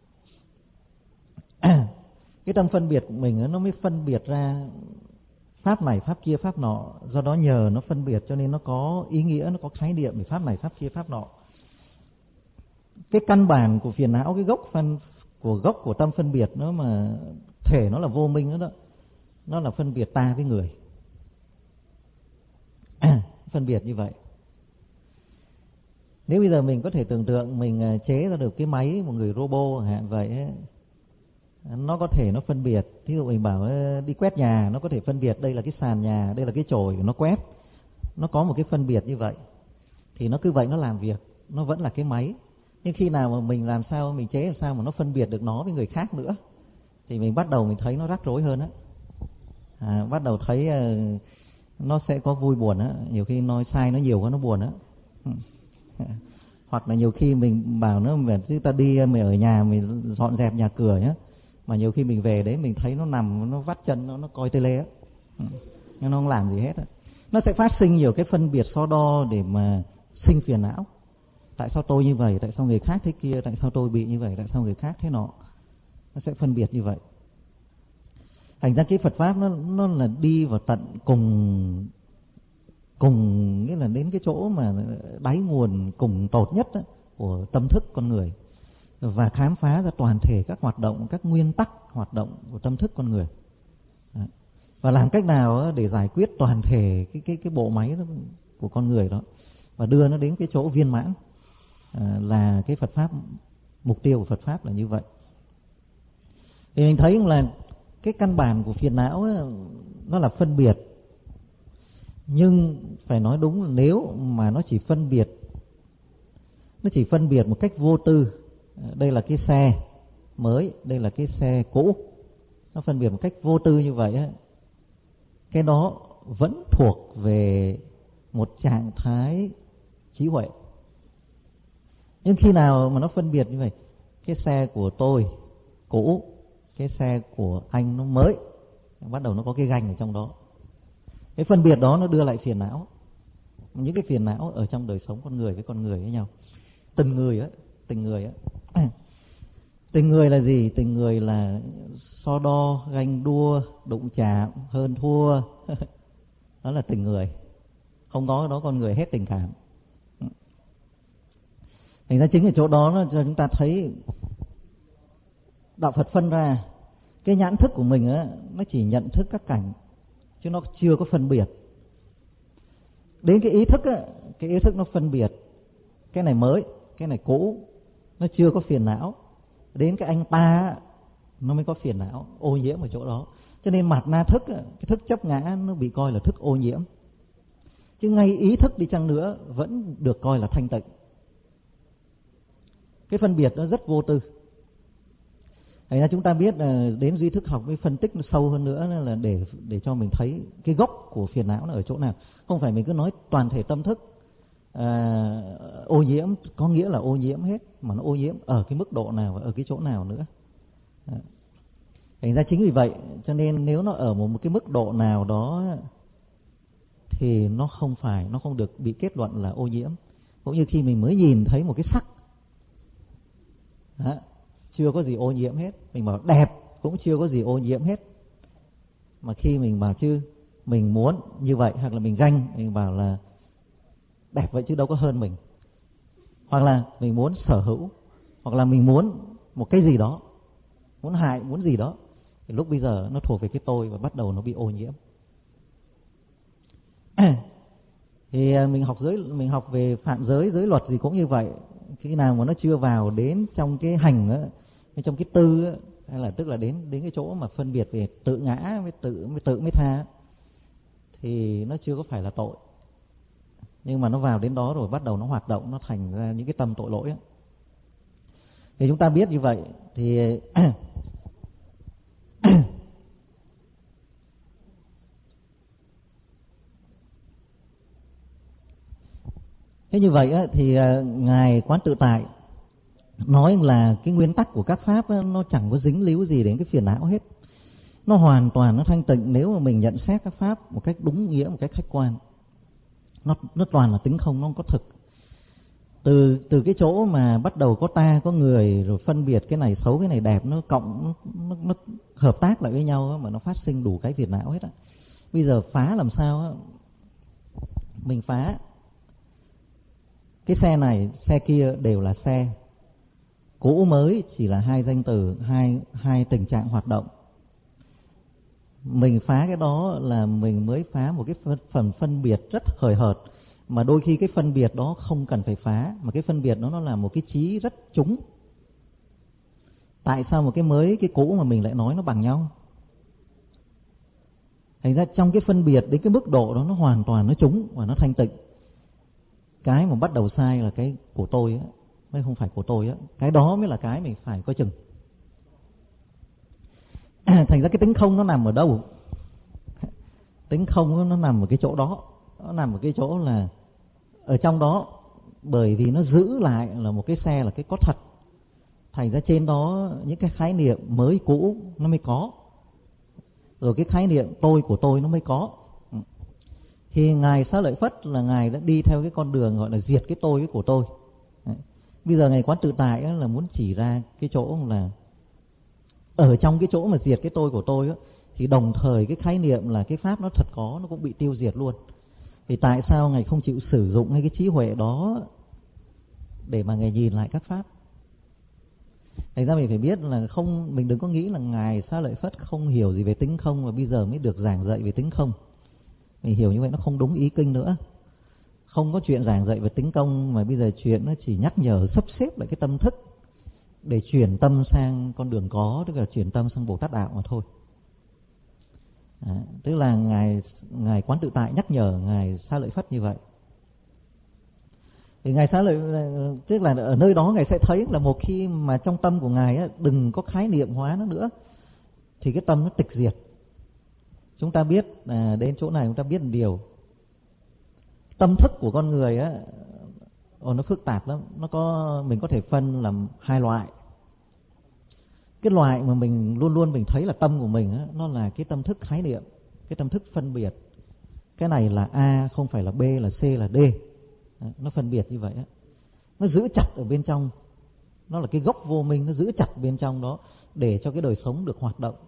cái tâm phân biệt của mình nó mới phân biệt ra pháp này, pháp kia, pháp nọ. Do đó nhờ nó phân biệt cho nên nó có ý nghĩa, nó có khái niệm về pháp này, pháp kia, pháp nọ. Cái căn bản của phiền não, cái gốc của tâm phân biệt nó mà thể nó là vô minh đó, nó là phân biệt ta với người. Phân biệt như vậy. Nếu bây giờ mình có thể tưởng tượng mình chế ra được cái máy, một người robot vậy, nó có thể nó phân biệt. Thí dụ mình bảo đi quét nhà, nó có thể phân biệt đây là cái sàn nhà, đây là cái chổi nó quét. Nó có một cái phân biệt như vậy. Thì nó cứ vậy nó làm việc, nó vẫn là cái máy. Nhưng khi nào mà mình làm sao, mình chế làm sao mà nó phân biệt được nó với người khác nữa, thì mình bắt đầu mình thấy nó rắc rối hơn á. Bắt đầu thấy nó sẽ có vui buồn á. Nhiều khi nói sai nó nhiều quá nó buồn á. Hoặc là nhiều khi mình bảo nó chứ ta đi mình ở nhà mình dọn dẹp nhà cửa nhá, mà nhiều khi mình về đấy mình thấy nó nằm, nó vắt chân, nó coi tele á, nhưng nó không làm gì hết á. Nó sẽ phát sinh nhiều cái phân biệt so đo để mà sinh phiền não. Tại sao tôi như vậy, tại sao người khác thế kia, tại sao tôi bị như vậy, tại sao người khác thế nọ. Nó sẽ phân biệt như vậy. Thành ra cái Phật pháp nó là đi vào tận cùng nghĩa là đến cái chỗ mà đáy nguồn cùng tột nhất đó, của tâm thức con người, và khám phá ra toàn thể các hoạt động, các nguyên tắc hoạt động của tâm thức con người. Và làm cách nào để giải quyết toàn thể cái bộ máy đó của con người đó, và đưa nó đến cái chỗ viên mãn, là cái Phật pháp, mục tiêu của Phật pháp là như vậy. Thì mình thấy là cái căn bản của phiền não ấy, nó là phân biệt. Nhưng phải nói đúng là nếu mà nó chỉ phân biệt một cách vô tư, đây là cái xe mới, đây là cái xe cũ, nó phân biệt một cách vô tư như vậy ấy, cái đó vẫn thuộc về một trạng thái trí huệ. Nhưng khi nào mà nó phân biệt như vậy, cái xe của tôi cũ, cái xe của anh nó mới, bắt đầu nó có cái ganh ở trong đó. Cái phân biệt đó nó đưa lại phiền não. Những cái phiền não ở trong đời sống con người với con người với nhau. Tình người á. Tình người là gì? Tình người là so đo, ganh đua, đụng chạm, hơn thua. Đó là tình người. Không có đó con người hết tình cảm. Thành ra chính ở chỗ đó nó cho chúng ta thấy đạo Phật phân ra cái nhãn thức của mình á, nó chỉ nhận thức các cảnh, chứ nó chưa có phân biệt. Đến cái ý thức á, cái ý thức nó phân biệt cái này mới, cái này cũ, nó chưa có phiền não. Đến cái anh ta nó mới có phiền não, ô nhiễm ở chỗ đó. Cho nên mạt na thức, cái thức chấp ngã nó bị coi là thức ô nhiễm. Chứ ngay ý thức đi chăng nữa vẫn được coi là thanh tịnh. Cái phân biệt nó rất vô tư. Thành ra chúng ta biết là đến duy thức học với phân tích nó sâu hơn nữa là để cho mình thấy cái gốc của phiền não nó ở chỗ nào. Không phải mình cứ nói toàn thể tâm thức ô nhiễm có nghĩa là ô nhiễm hết, mà nó ô nhiễm ở cái mức độ nào và ở cái chỗ nào nữa. Thành ra chính vì vậy cho nên nếu nó ở một cái mức độ nào đó thì nó không được bị kết luận là ô nhiễm. Cũng như khi mình mới nhìn thấy một cái sắc, chưa có gì ô nhiễm hết, mình bảo đẹp cũng chưa có gì ô nhiễm hết. Mà khi mình bảo chứ mình muốn như vậy, hoặc là mình ganh, mình bảo là đẹp vậy chứ đâu có hơn mình, hoặc là mình muốn sở hữu, hoặc là mình muốn một cái gì đó, muốn hại, muốn gì đó, thì lúc bây giờ nó thuộc về cái tôi và bắt đầu nó bị ô nhiễm. Thì mình học về phạm giới, giới luật gì cũng như vậy. Khi nào mà nó chưa vào đến trong cái hành á, trong cái tư á, hay là tức là đến cái chỗ mà phân biệt về tự ngã với tự mới tha, thì nó chưa có phải là tội. Nhưng mà nó vào đến đó rồi bắt đầu nó hoạt động, nó thành ra những cái tâm tội lỗi á. Thì chúng ta biết như vậy thì thế như vậy á, thì Ngài Quán Tự Tại nói là cái nguyên tắc của các pháp á, nó chẳng có dính líu gì đến cái phiền não hết. Nó hoàn toàn nó thanh tịnh nếu mà mình nhận xét các pháp một cách đúng nghĩa, một cách khách quan. Nó toàn là tính không, nó không có thực. Từ cái chỗ mà bắt đầu có ta, có người, rồi phân biệt cái này xấu, cái này đẹp, nó cộng, nó hợp tác lại với nhau á, mà nó phát sinh đủ cái phiền não hết á. Bây giờ phá làm sao á? Mình phá cái xe này, xe kia đều là xe. Cũ mới chỉ là hai danh từ, hai tình trạng hoạt động. Mình phá cái đó là mình mới phá một cái phần phân biệt rất hời hợt, mà đôi khi cái phân biệt đó không cần phải phá, mà cái phân biệt đó nó là một cái trí rất trúng. Tại sao một cái mới, cái cũ mà mình lại nói nó bằng nhau? Thành ra trong cái phân biệt đến cái mức độ đó nó hoàn toàn nó trúng và nó thanh tịnh. Cái mà bắt đầu sai là cái của tôi á, mới không phải của tôi á. Cái đó mới là cái mình phải coi chừng. Thành ra cái tính không nó nằm ở đâu? Tính không nó nằm ở cái chỗ đó. Nó nằm ở cái chỗ là ở trong đó, bởi vì nó giữ lại là một cái xe là cái có thật. Thành ra trên đó những cái khái niệm mới cũ nó mới có, rồi cái khái niệm tôi của tôi nó mới có. Thì Ngài Xá Lợi Phất là Ngài đã đi theo cái con đường gọi là diệt cái tôi với của tôi. Bây giờ Ngài Quán Tự Tại là muốn chỉ ra cái chỗ là ở trong cái chỗ mà diệt cái tôi của tôi á, thì đồng thời cái khái niệm là cái pháp nó thật có nó cũng bị tiêu diệt luôn. Thì tại sao Ngài không chịu sử dụng hay cái trí huệ đó để mà Ngài nhìn lại các pháp? Thành ra mình phải biết là mình đừng có nghĩ là Ngài Xá Lợi Phất không hiểu gì về tính không và bây giờ mới được giảng dạy về tính không. Mình hiểu như vậy nó không đúng ý kinh nữa. Không có chuyện giảng dạy về tính công, mà bây giờ chuyện nó chỉ nhắc nhở sắp xếp lại cái tâm thức để chuyển tâm sang con đường có, tức là chuyển tâm sang Bồ Tát đạo mà thôi. Tức là Ngài Quán Tự Tại nhắc nhở Ngài Xá Lợi Phất như vậy. Thì Ngài Xá Lợi, tức là ở nơi đó Ngài sẽ thấy là một khi mà trong tâm của Ngài á, đừng có khái niệm hóa nó nữa, thì cái tâm nó tịch diệt. Chúng ta biết đến chỗ này chúng ta biết một điều, tâm thức của con người á, nó phức tạp lắm. Mình có thể phân làm hai loại. Cái loại mà mình luôn luôn mình thấy là tâm của mình á, nó là cái tâm thức khái niệm, cái tâm thức phân biệt. Cái này là A, không phải là B, là C, là D. Nó phân biệt như vậy á. Nó giữ chặt ở bên trong. Nó là cái gốc vô minh, nó giữ chặt bên trong đó để cho cái đời sống được hoạt động.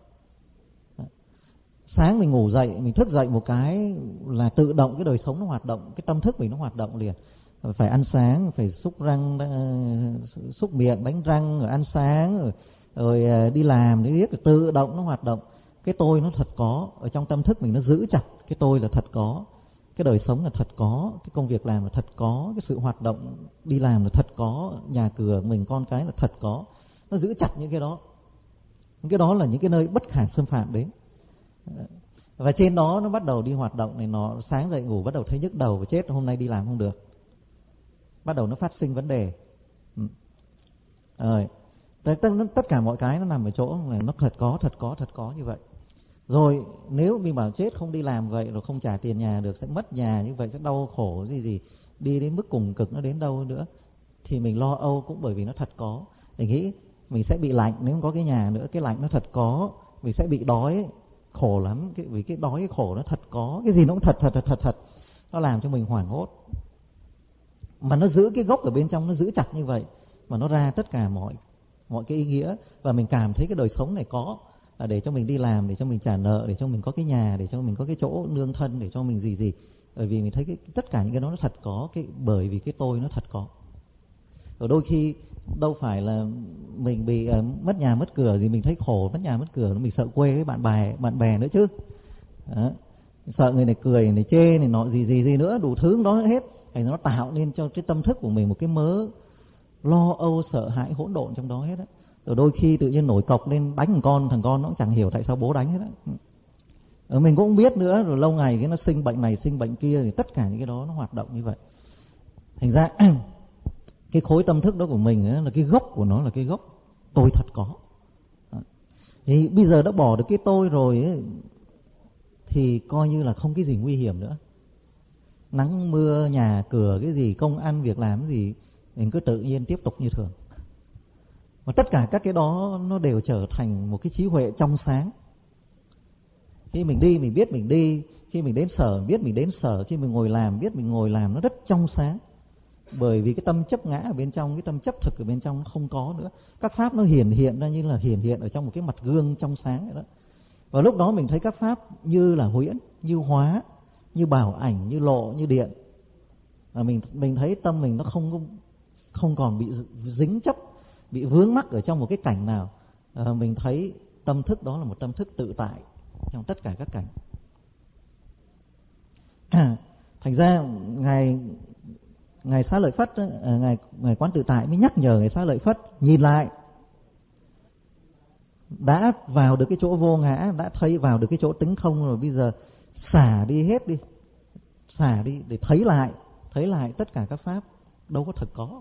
Sáng mình ngủ dậy, mình thức dậy một cái là tự động cái đời sống nó hoạt động, cái tâm thức mình nó hoạt động liền. Phải ăn sáng, phải xúc răng, xúc miệng, đánh răng, rồi ăn sáng, rồi đi làm, để biết tự động nó hoạt động. Cái tôi nó thật có, ở trong tâm thức mình nó giữ chặt cái tôi là thật có, cái đời sống là thật có, cái công việc làm là thật có, cái sự hoạt động đi làm là thật có, nhà cửa mình con cái là thật có. Nó giữ chặt những cái đó. Những cái đó là những cái nơi bất khả xâm phạm đến. Và trên đó nó bắt đầu đi hoạt động này, nó sáng dậy ngủ bắt đầu thấy nhức đầu và chết, hôm nay đi làm không được, bắt đầu nó phát sinh vấn đề. Rồi Tất cả mọi cái nó nằm ở chỗ là nó thật có như vậy. Rồi nếu mình bảo chết không đi làm vậy rồi không trả tiền nhà được, sẽ mất nhà như vậy, sẽ đau khổ gì, đi đến mức cùng cực nó đến đâu nữa, thì mình lo âu cũng bởi vì nó thật có. Mình nghĩ mình sẽ bị lạnh nếu không có cái nhà nữa, cái lạnh nó thật có. Mình sẽ bị đói, khổ lắm, vì cái đói cái khổ nó thật có. Cái gì nó cũng thật. Nó làm cho mình hoảng hốt. Mà nó giữ cái gốc ở bên trong, nó giữ chặt như vậy mà nó ra tất cả mọi cái ý nghĩa. Và mình cảm thấy cái đời sống này có là để cho mình đi làm, để cho mình trả nợ, để cho mình có cái nhà, để cho mình có cái chỗ nương thân, để cho mình gì. Bởi vì mình thấy tất cả những cái đó nó thật có, bởi vì cái tôi nó thật có. Rồi đôi khi đâu phải là mình bị mất nhà mất cửa gì mình thấy khổ, mất nhà mất cửa mình sợ quê với bạn bè nữa chứ. Đó. Sợ người này cười, người này chê, này nọ gì nữa, đủ thứ đó hết. Thì nó tạo nên cho cái tâm thức của mình một cái mớ lo âu sợ hãi hỗn độn trong đó hết á. Rồi đôi khi tự nhiên nổi cọc lên đánh thằng con nó cũng chẳng hiểu tại sao bố đánh hết á. Mình cũng không biết nữa, rồi lâu ngày cái nó sinh bệnh này sinh bệnh kia, thì tất cả những cái đó nó hoạt động như vậy. Thành ra cái khối tâm thức đó của mình ấy, là cái gốc của nó là cái gốc tôi thật có. Thì bây giờ đã bỏ được cái tôi rồi ấy, thì coi như là không cái gì nguy hiểm nữa. Nắng mưa nhà cửa cái gì, công ăn việc làm cái gì, mình cứ tự nhiên tiếp tục như thường. Và tất cả các cái đó nó đều trở thành một cái trí huệ trong sáng. Khi mình đi mình biết mình đi, khi mình đến sở biết mình đến sở, khi mình ngồi làm biết mình ngồi làm, nó rất trong sáng. Bởi vì cái tâm chấp ngã ở bên trong, cái tâm chấp thực ở bên trong nó không có nữa. Các pháp nó hiện ra như là hiện ở trong một cái mặt gương trong sáng vậy đó. Và lúc đó mình thấy các pháp như là huyễn, như hóa, như bảo ảnh, như lộ, như điện. Và mình thấy tâm mình nó không còn bị dính chấp, bị vướng mắc ở trong một cái cảnh nào. Mình thấy tâm thức đó là một tâm thức tự tại trong tất cả các cảnh. Thành ra ngài Xá Lợi Phất, ngài Quán Tự Tại mới nhắc nhở ngài Xá Lợi Phất nhìn lại. Đã vào được cái chỗ vô ngã, đã thấy vào được cái chỗ tính không rồi, bây giờ xả đi hết đi, xả đi để thấy lại tất cả các pháp đâu có thật có.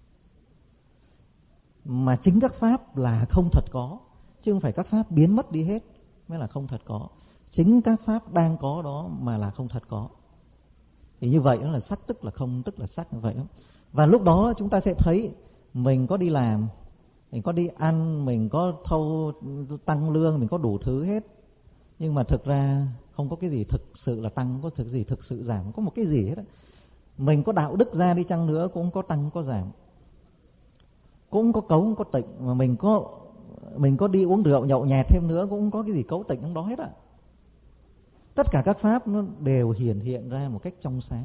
Mà chính các pháp là không thật có, chứ không phải các pháp biến mất đi hết mới là không thật có. Chính các pháp đang có đó mà là không thật có. Thì như vậy nó là sắc tức là không, tức là sắc như vậy đó. Và lúc đó chúng ta sẽ thấy mình có đi làm, mình có đi ăn, mình có tăng lương, mình có đủ thứ hết. Nhưng mà thực ra không có cái gì thực sự là tăng, không có cái gì thực sự giảm, không có một cái gì hết đó. Mình có đạo đức ra đi chăng nữa cũng không có tăng, không có giảm, cũng có cấu, không có tịnh. Mà mình có đi uống rượu nhậu nhẹt thêm nữa cũng không có cái gì cấu tịnh trong đó hết á. Tất cả các pháp nó đều hiện ra một cách trong sáng.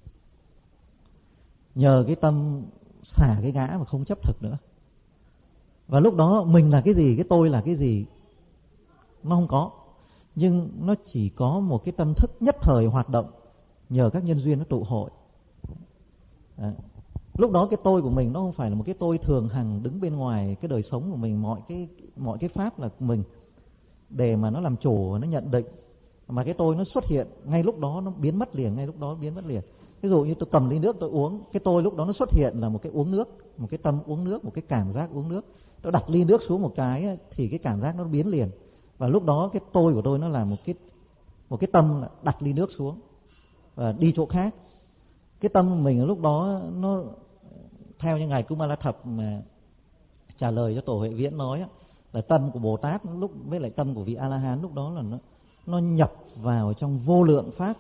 Nhờ cái tâm xả cái ngã mà không chấp thực nữa. Và lúc đó mình là cái gì, cái tôi là cái gì, nó không có. Nhưng nó chỉ có một cái tâm thức nhất thời hoạt động nhờ các nhân duyên nó tụ hội. Đấy. Lúc đó cái tôi của mình nó không phải là một cái tôi thường hằng đứng bên ngoài cái đời sống của mình, mọi cái pháp là của mình để mà nó làm chủ và nó nhận định. Mà cái tôi nó xuất hiện ngay lúc đó, nó biến mất liền, ngay lúc đó biến mất liền. Ví dụ như tôi cầm ly nước tôi uống, cái tôi lúc đó nó xuất hiện là một cái uống nước, một cái tâm uống nước, một cái cảm giác uống nước. Tôi đặt ly nước xuống một cái thì cái cảm giác nó biến liền. Và lúc đó cái tôi của tôi nó là một cái tâm đặt ly nước xuống và đi chỗ khác. Cái tâm của mình lúc đó nó theo như ngài Kumala Thập mà trả lời cho Tổ Huệ Viễn nói là tâm của Bồ Tát lúc với lại tâm của vị A La Hán lúc đó là nó nhập vào trong vô lượng pháp.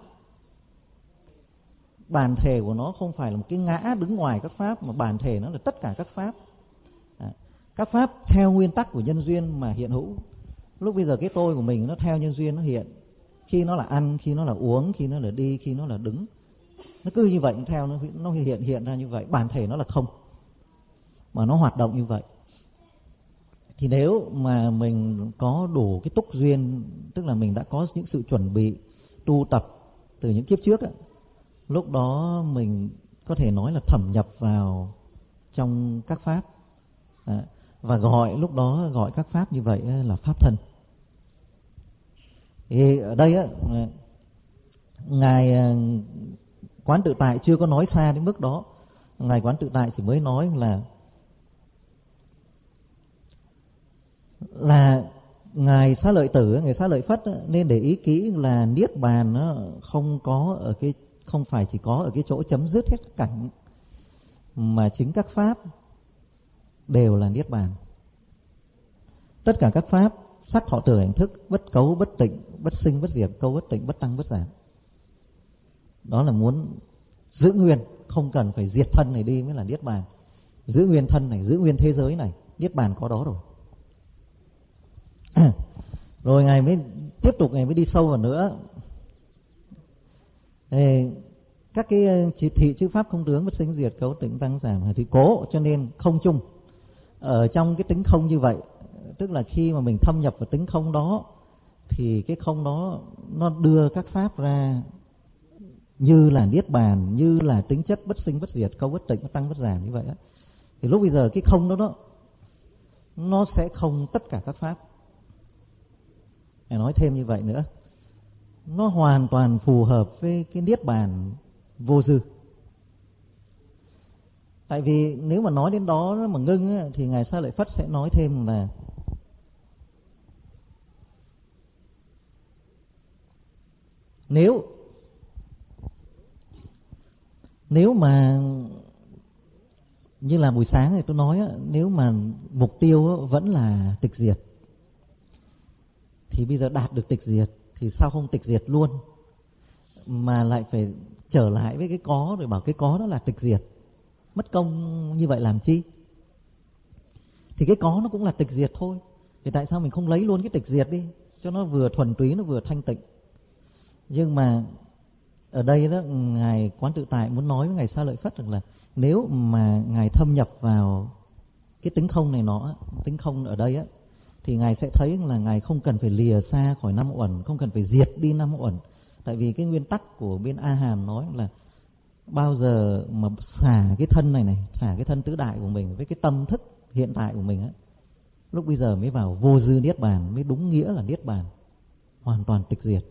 Bản thể của nó không phải là một cái ngã đứng ngoài các pháp, mà bản thể nó là tất cả các pháp. Các pháp theo nguyên tắc của nhân duyên mà hiện hữu. Lúc bây giờ cái tôi của mình nó theo nhân duyên nó hiện. Khi nó là ăn, khi nó là uống, khi nó là đi, khi nó là đứng. Nó cứ như vậy, nó hiện ra như vậy. Bản thể nó là không, mà nó hoạt động như vậy. Thì nếu mà mình có đủ cái túc duyên, tức là mình đã có những sự chuẩn bị tu tập từ những kiếp trước, lúc đó mình có thể nói là thẩm nhập vào trong các pháp. Và lúc đó gọi các pháp như vậy là pháp thân. Thì ở đây ngài Quán Tự Tại chưa có nói xa đến mức đó. Ngài Quán Tự Tại chỉ mới nói là ngài Xá Lợi Tử, ngài Xá Lợi Phất nên để ý kỹ là niết bàn nó không phải chỉ có ở cái chỗ chấm dứt hết cảnh, mà chính các pháp đều là niết bàn. Tất cả các pháp sắc thọ tưởng hành thức, bất cấu bất tịnh, bất sinh bất diệt, câu bất tịnh, bất tăng bất giảm, đó là muốn giữ nguyên, không cần phải diệt thân này đi mới là niết bàn. Giữ nguyên thân này, giữ nguyên thế giới này, niết bàn có đó rồi. Rồi ngài mới tiếp tục, ngài mới đi sâu vào nữa. Các cái chỉ thị chư pháp không tướng, bất sinh diệt, cấu tịnh, tăng giảm thì cố, cho nên không chung. Ở trong cái tính không như vậy, tức là khi mà mình thâm nhập vào tính không đó, thì cái không đó nó đưa các pháp ra như là niết bàn, như là tính chất bất sinh bất diệt, câu bất tịnh, bất tăng bất giảm như vậy á. Thì lúc bây giờ cái không đó nó sẽ không tất cả các pháp. Ngài nói thêm như vậy nữa, nó hoàn toàn phù hợp với cái niết bàn vô dư. Tại vì nếu mà nói đến đó mà ngưng á, thì ngài Xá Lợi Phất sẽ nói thêm là nếu mà như là buổi sáng thì tôi nói á, nếu mà mục tiêu á, vẫn là tịch diệt, thì bây giờ đạt được tịch diệt thì sao không tịch diệt luôn, mà lại phải trở lại với cái có rồi bảo cái có đó là tịch diệt, mất công như vậy làm chi? Thì cái có nó cũng là tịch diệt thôi, thì tại sao mình không lấy luôn cái tịch diệt đi, cho nó vừa thuần túy, nó vừa thanh tịnh? Nhưng mà ở đây đó, ngài Quán Tự Tại muốn nói với ngài Xá Lợi Phất rằng là nếu mà ngài thâm nhập vào cái tính không này nó, tính không ở đây á, thì ngài sẽ thấy là ngài không cần phải lìa xa khỏi năm uẩn, không cần phải diệt đi năm uẩn. Tại vì cái nguyên tắc của bên A Hàm nói là bao giờ mà xả cái thân này, xả cái thân tứ đại của mình với cái tâm thức hiện tại của mình á, lúc bây giờ mới vào vô dư niết bàn, mới đúng nghĩa là niết bàn, hoàn toàn tịch diệt.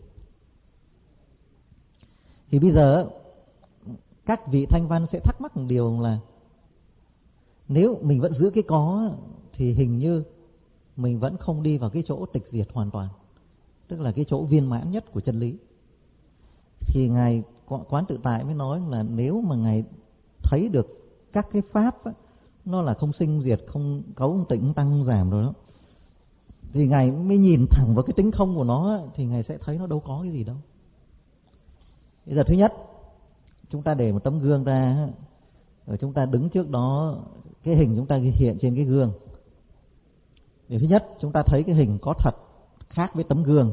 Thì bây giờ các vị thanh văn sẽ thắc mắc một điều là nếu mình vẫn giữ cái có thì hình như mình vẫn không đi vào cái chỗ tịch diệt hoàn toàn, tức là cái chỗ viên mãn nhất của chân lý. Thì ngài Quán Tự Tại mới nói là nếu mà ngài thấy được các cái pháp á, nó là không sinh diệt, không cấu, không tịnh, không tăng, không giảm rồi đó, thì ngài mới nhìn thẳng vào cái tính không của nó, thì ngài sẽ thấy nó đâu có cái gì đâu. Bây giờ thứ nhất, chúng ta để một tấm gương ra, rồi chúng ta đứng trước đó, cái hình chúng ta ghi hiện trên cái gương. Điều thứ nhất, chúng ta thấy cái hình có thật khác với tấm gương.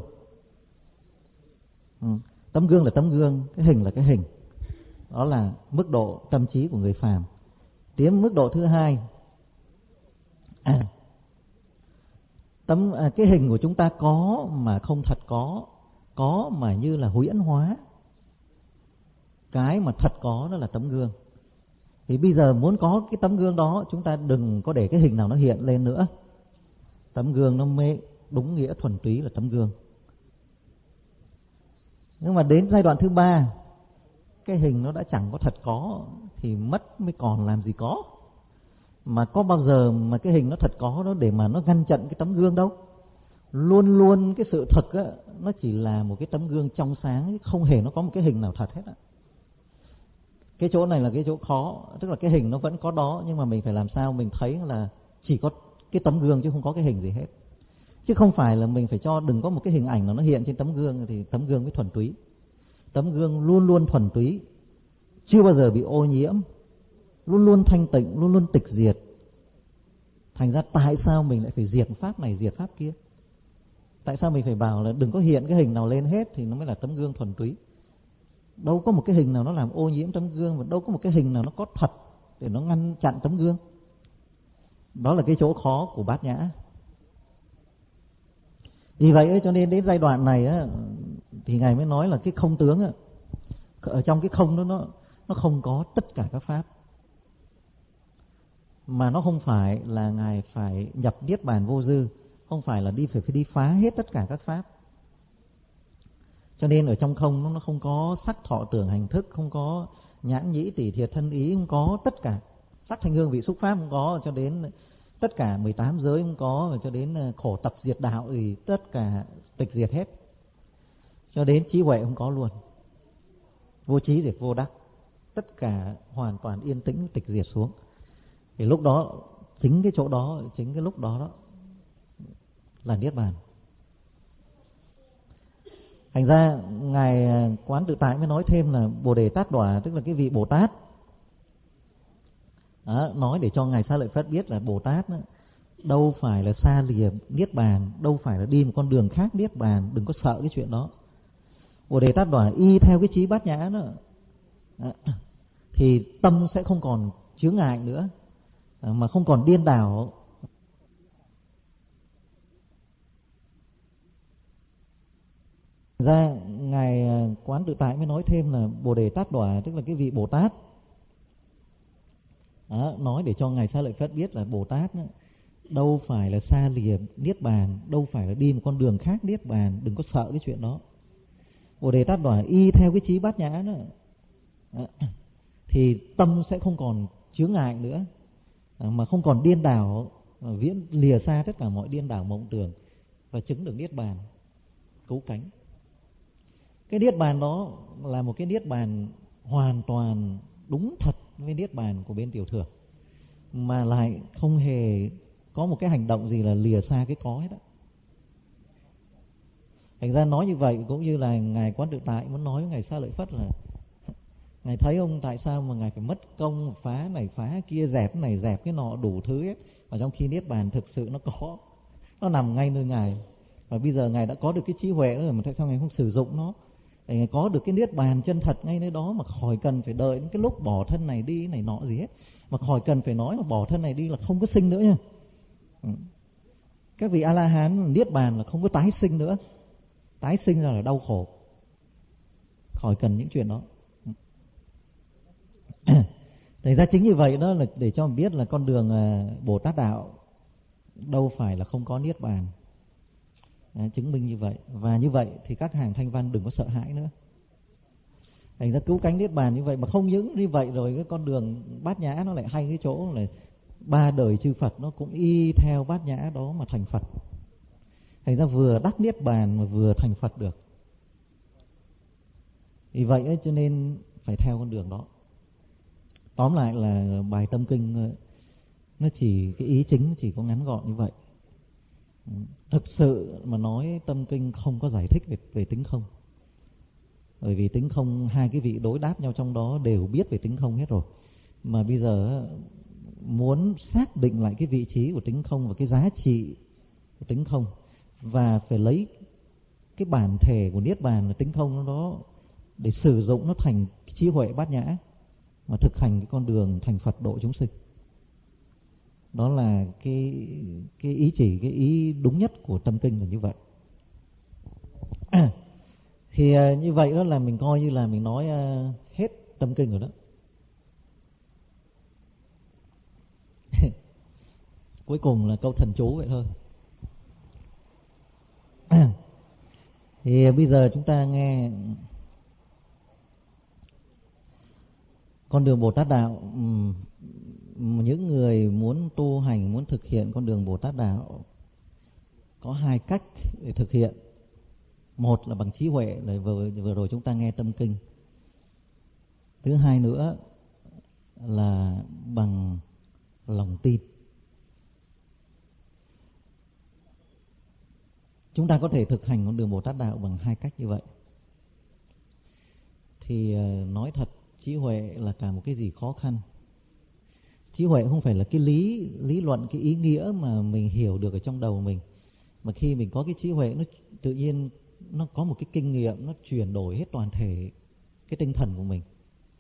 Tấm gương là tấm gương, cái hình là cái hình. Đó là mức độ tâm trí của người phàm. Tiến mức độ thứ hai, cái hình của chúng ta có mà không thật có mà như là huyễn hóa. Cái mà thật có đó là tấm gương. Thì bây giờ muốn có cái tấm gương đó, chúng ta đừng có để cái hình nào nó hiện lên nữa. Tấm gương nó mới đúng nghĩa thuần túy là tấm gương. Nhưng mà đến giai đoạn thứ ba, cái hình nó đã chẳng có thật có thì mất mới còn làm gì có. Mà có bao giờ mà cái hình nó thật có đó để mà nó ngăn chặn cái tấm gương đâu. Luôn luôn cái sự thật á, nó chỉ là một cái tấm gương trong sáng, không hề nó có một cái hình nào thật hết á. Cái chỗ này là cái chỗ khó, tức là cái hình nó vẫn có đó, nhưng mà mình phải làm sao mình thấy là chỉ có cái tấm gương chứ không có cái hình gì hết. Chứ không phải là mình phải cho đừng có một cái hình ảnh nào nó hiện trên tấm gương thì tấm gương mới thuần túy. Tấm gương luôn luôn thuần túy, chưa bao giờ bị ô nhiễm, luôn luôn thanh tịnh, luôn luôn tịch diệt. Thành ra tại sao mình lại phải diệt pháp này, diệt pháp kia? Tại sao mình phải bảo là đừng có hiện cái hình nào lên hết thì nó mới là tấm gương thuần túy? Đâu có một cái hình nào nó làm ô nhiễm tấm gương, và đâu có một cái hình nào nó có thật để nó ngăn chặn tấm gương. Đó là cái chỗ khó của Bát Nhã. Vì vậy cho nên đến giai đoạn này á, thì ngài mới nói là cái không tướng á, ở trong cái không đó nó không có tất cả các pháp. Mà nó không phải là ngài phải nhập niết bàn vô dư, không phải là phải đi phá hết tất cả các pháp. Cho nên ở trong không nó không có sắc thọ tưởng hành thức, không có nhãn nhĩ tỷ thiệt thân ý, không có tất cả sắc thanh hương vị xúc pháp, không có, tất cả 18 giới cũng có, và cho đến khổ tập diệt đạo thì tất cả tịch diệt hết, cho đến trí huệ không có luôn, vô trí diệt vô đắc, tất cả hoàn toàn yên tĩnh tịch diệt xuống. Thì lúc đó chính cái chỗ đó, chính cái lúc đó là niết bàn. Thành ra ngài Quán Tự Tại mới nói thêm là Bồ Đề Tát Đọa, tức là cái vị Bồ Tát đó, nói để cho ngài Xá Lợi Phất biết là Bồ Tát đó, đâu phải là xa lìa niết bàn, đâu phải là đi một con đường khác niết bàn, đừng có sợ cái chuyện đó. Bồ Đề Tát Đọa y theo cái trí bát nhã đó, thì tâm sẽ không còn chướng ngại nữa, mà không còn điên đảo. Ra ngài Quán Tự Tại mới nói thêm là Bồ Đề Tát Đọa, tức là cái vị Bồ Tát đó, nói để cho ngài Xá Lợi Phất biết là Bồ Tát đó, đâu phải là xa lìa niết bàn, đâu phải là đi một con đường khác niết bàn, đừng có sợ cái chuyện đó. Bồ Đề Tát Đọa y theo cái trí bát nhã đó, thì tâm sẽ không còn chướng ngại nữa, mà không còn điên đảo, viễn lìa xa tất cả mọi điên đảo mộng tưởng, và chứng được niết bàn cứu cánh. Cái niết bàn đó là một cái niết bàn hoàn toàn đúng thật với niết bàn của bên tiểu thừa, mà lại không hề có một cái hành động gì là lìa xa cái có hết á. Thành ra nói như vậy cũng như là ngài Quán Tự Tại muốn nói với ngài Xá Lợi Phất là ngài thấy không, tại sao mà ngài phải mất công phá này phá kia, dẹp cái này dẹp cái nọ đủ thứ hết, và trong khi niết bàn thực sự nó có, nó nằm ngay nơi ngài. Và bây giờ ngài đã có được cái trí huệ rồi, mà tại sao ngài không sử dụng nó để ngài có được cái niết bàn chân thật ngay nơi đó, mà khỏi cần phải đợi đến cái lúc bỏ thân này đi này nọ gì hết, mà khỏi cần phải nói là bỏ thân này đi là không có sinh nữa nha. Các vị A La Hán niết bàn là không có tái sinh nữa, tái sinh ra là đau khổ, khỏi cần những chuyện đó. Thành ra chính như vậy đó là để cho mình biết là con đường Bồ Tát đạo đâu phải là không có niết bàn. Chứng minh như vậy, và như vậy thì các hàng thanh văn đừng có sợ hãi nữa. Thành ra cứu cánh niết bàn như vậy, mà không những như vậy rồi cái con đường bát nhã nó lại hay cái chỗ là 3 đời chư Phật nó cũng y theo bát nhã đó mà thành Phật. Thành ra vừa đắc niết bàn mà vừa thành Phật được. Vì vậy ấy, cho nên phải theo con đường đó. Tóm lại là bài tâm kinh nó chỉ cái ý chính chỉ có ngắn gọn như vậy. Thực sự mà nói tâm kinh không có giải thích về tính không. Bởi vì tính không, hai cái vị đối đáp nhau trong đó đều biết về tính không hết rồi. Mà bây giờ muốn xác định lại cái vị trí của tính không và cái giá trị của tính không, và phải lấy cái bản thể của niết bàn là tính không đó để sử dụng nó thành trí huệ bát nhã, mà thực hành cái con đường thành Phật độ chúng sinh. Đó là cái ý chỉ, cái ý đúng nhất của tâm kinh là như vậy. Thì như vậy đó là mình coi như là mình nói hết tâm kinh rồi đó. Cuối cùng là câu thần chú vậy thôi. Thì bây giờ chúng ta nghe con đường Bồ Tát đạo. Những người muốn tu hành, muốn thực hiện con đường Bồ Tát đạo có hai cách để thực hiện. Một là bằng trí huệ, vừa rồi chúng ta nghe tâm kinh. Thứ hai nữa là bằng lòng tin. Chúng ta có thể thực hành con đường Bồ Tát đạo bằng hai cách như vậy. Thì nói thật, trí huệ là cả một cái gì khó khăn. Trí huệ không phải là cái lý luận, cái ý nghĩa mà mình hiểu được ở trong đầu mình, mà khi mình có cái trí huệ, nó tự nhiên nó có một cái kinh nghiệm, nó chuyển đổi hết toàn thể cái tinh thần của mình.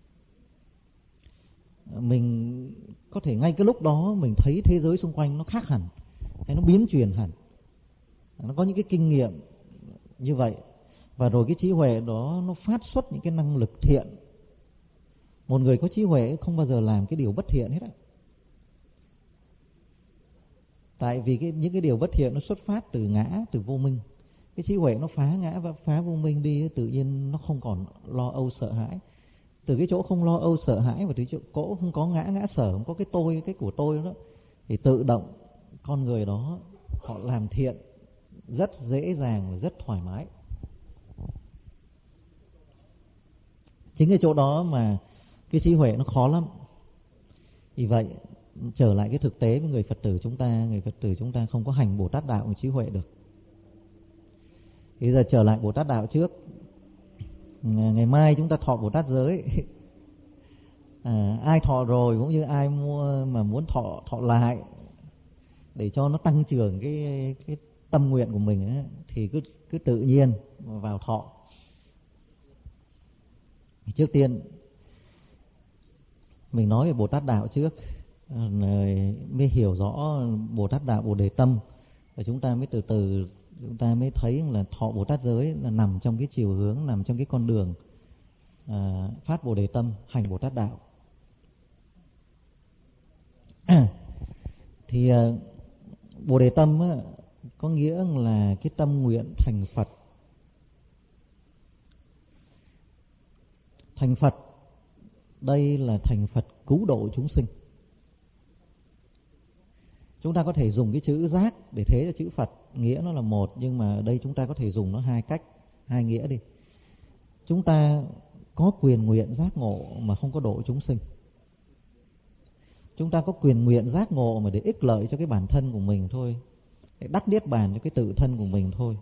Mình có thể ngay cái lúc đó mình thấy thế giới xung quanh nó khác hẳn, hay nó biến chuyển hẳn. Nó có những cái kinh nghiệm như vậy. Và rồi cái trí huệ đó nó phát xuất những cái năng lực thiện. Một người có trí huệ không bao giờ làm cái điều bất thiện hết á. Tại vì những cái điều bất thiện nó xuất phát từ ngã, từ vô minh. Cái trí huệ nó phá ngã và phá vô minh đi, tự nhiên nó không còn lo âu sợ hãi. Từ cái chỗ không lo âu sợ hãi và từ chỗ không có ngã sở, không có cái tôi, cái của tôi đó, thì tự động con người đó họ làm thiện rất dễ dàng và rất thoải mái. Chính cái chỗ đó mà cái trí huệ nó khó lắm. Vì vậy trở lại cái thực tế với người Phật tử chúng ta không có hành Bồ Tát đạo và trí huệ được. Bây giờ trở lại Bồ Tát đạo trước. Ngày mai chúng ta thọ Bồ Tát giới. Ai thọ rồi cũng như ai mà muốn thọ lại để cho nó tăng trưởng cái tâm nguyện của mình ấy, thì cứ tự nhiên vào thọ. Trước tiên mình nói về Bồ Tát đạo trước, mới hiểu rõ Bồ Tát đạo, Bồ Đề tâm, và chúng ta mới từ từ chúng ta mới thấy là thọ Bồ Tát giới là nằm trong cái chiều hướng, nằm trong cái con đường phát Bồ Đề tâm, hành Bồ Tát đạo. Thì Bồ Đề tâm có nghĩa là cái tâm nguyện thành Phật. Thành Phật đây là thành Phật cứu độ chúng sinh. Chúng ta có thể dùng cái chữ giác để thế cho chữ Phật, nghĩa nó là một, nhưng mà ở đây chúng ta có thể dùng nó hai cách, hai nghĩa đi. Chúng ta có quyền nguyện giác ngộ mà không có độ chúng sinh. Chúng ta có quyền nguyện giác ngộ mà để ích lợi cho cái bản thân của mình thôi, để đắc niết bàn cho cái tự thân của mình thôi,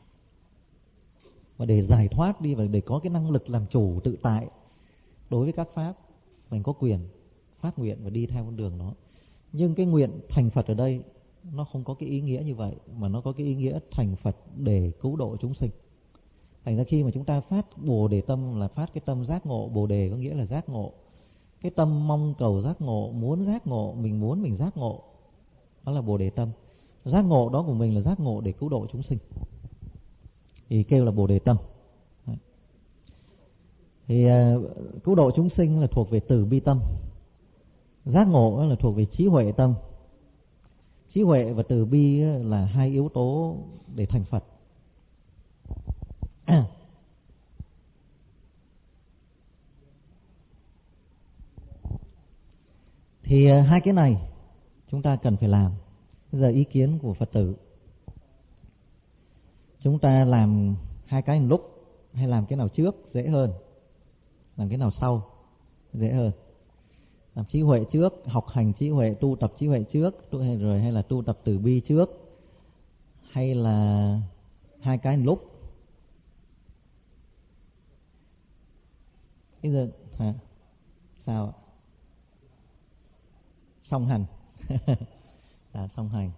và để giải thoát đi, và để có cái năng lực làm chủ tự tại đối với các pháp, mình có quyền phát nguyện và đi theo con đường đó. Nhưng cái nguyện thành Phật ở đây nó không có cái ý nghĩa như vậy, mà nó có cái ý nghĩa thành Phật để cứu độ chúng sinh. Thành ra khi mà chúng ta phát Bồ Đề tâm là phát cái tâm giác ngộ. Bồ Đề có nghĩa là giác ngộ, cái tâm mong cầu giác ngộ, muốn giác ngộ, mình muốn mình giác ngộ, đó là Bồ Đề tâm. Giác ngộ đó của mình là giác ngộ để cứu độ chúng sinh, thì kêu là Bồ Đề tâm. Thì cứu độ chúng sinh là thuộc về từ bi tâm, giác ngộ là thuộc về trí huệ tâm. Trí huệ và từ bi là hai yếu tố để thành Phật. Thì hai cái này chúng ta cần phải làm. Bây giờ ý kiến của Phật tử, chúng ta làm hai cái một lúc hay làm cái nào trước dễ hơn, làm cái nào sau dễ hơn? Làm trí huệ trước, học hành trí huệ, tu tập trí huệ trước, rồi hay là tu tập từ bi trước, hay là hai cái một lúc? Bây giờ sao ạ? Song hành. Song hành.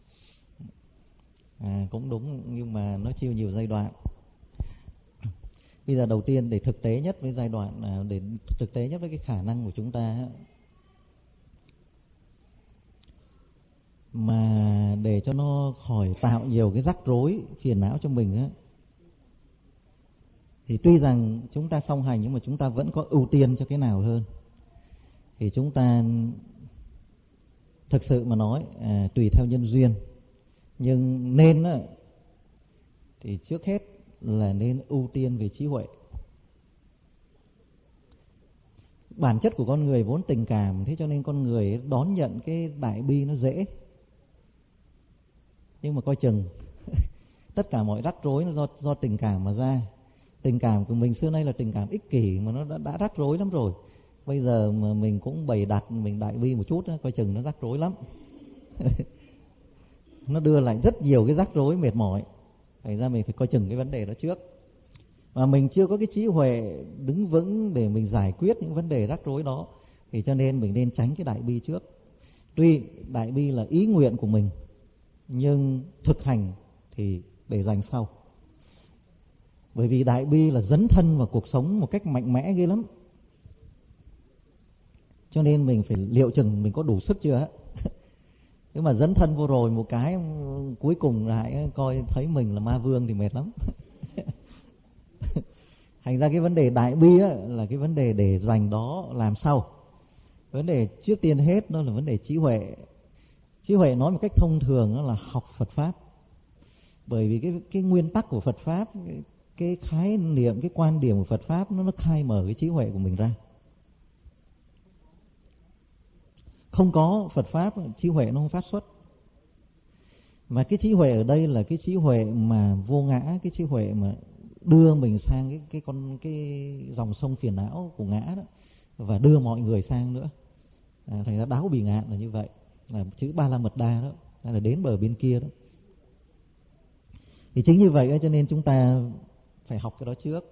Cũng đúng, nhưng mà nó chia nhiều giai đoạn. Bây giờ đầu tiên để thực tế nhất với giai đoạn, để thực tế nhất với cái khả năng của chúng ta, mà để cho nó khỏi tạo nhiều cái rắc rối phiền não cho mình á, thì tuy rằng chúng ta song hành nhưng mà chúng ta vẫn có ưu tiên cho cái nào hơn. Thì chúng ta thực sự mà nói, tùy theo nhân duyên, nhưng nên thì trước hết là nên ưu tiên về trí huệ. Bản chất của con người vốn tình cảm, thế cho nên con người đón nhận cái đại bi nó dễ. Nhưng mà coi chừng tất cả mọi rắc rối nó do tình cảm mà ra. Tình cảm của mình xưa nay là tình cảm ích kỷ mà nó đã rắc rối lắm rồi. Bây giờ mà mình cũng bày đặt mình đại bi một chút, coi chừng nó rắc rối lắm. Nó đưa lại rất nhiều cái rắc rối mệt mỏi. Thành ra mình phải coi chừng cái vấn đề đó trước. Mà mình chưa có cái trí huệ đứng vững để mình giải quyết những vấn đề rắc rối đó, thì cho nên mình nên tránh cái đại bi trước. Tuy đại bi là ý nguyện của mình, nhưng thực hành thì để dành sau. Bởi vì đại bi là dấn thân vào cuộc sống một cách mạnh mẽ ghê lắm. Cho nên mình phải liệu chừng mình có đủ sức chưa. Nếu mà dấn thân vô rồi một cái cuối cùng lại coi thấy mình là ma vương thì mệt lắm. Thành ra cái vấn đề đại bi là cái vấn đề để dành đó làm sau. Vấn đề trước tiên hết đó là vấn đề trí huệ. Trí huệ nói một cách thông thường đó là học Phật Pháp. Bởi vì cái nguyên tắc của Phật Pháp, cái khái niệm, cái quan điểm của Phật Pháp nó khai mở cái trí huệ của mình ra. Không có Phật Pháp, trí huệ nó không phát xuất. Mà cái trí huệ ở đây là cái trí huệ mà vô ngã, cái trí huệ mà đưa mình sang cái dòng sông phiền não của ngã đó, và đưa mọi người sang nữa. Thành ra đáo bì ngạn là như vậy, là chữ Ba La Mật Đa đó, là đến bờ bên kia đó. Thì chính như vậy cho nên chúng ta phải học cái đó trước.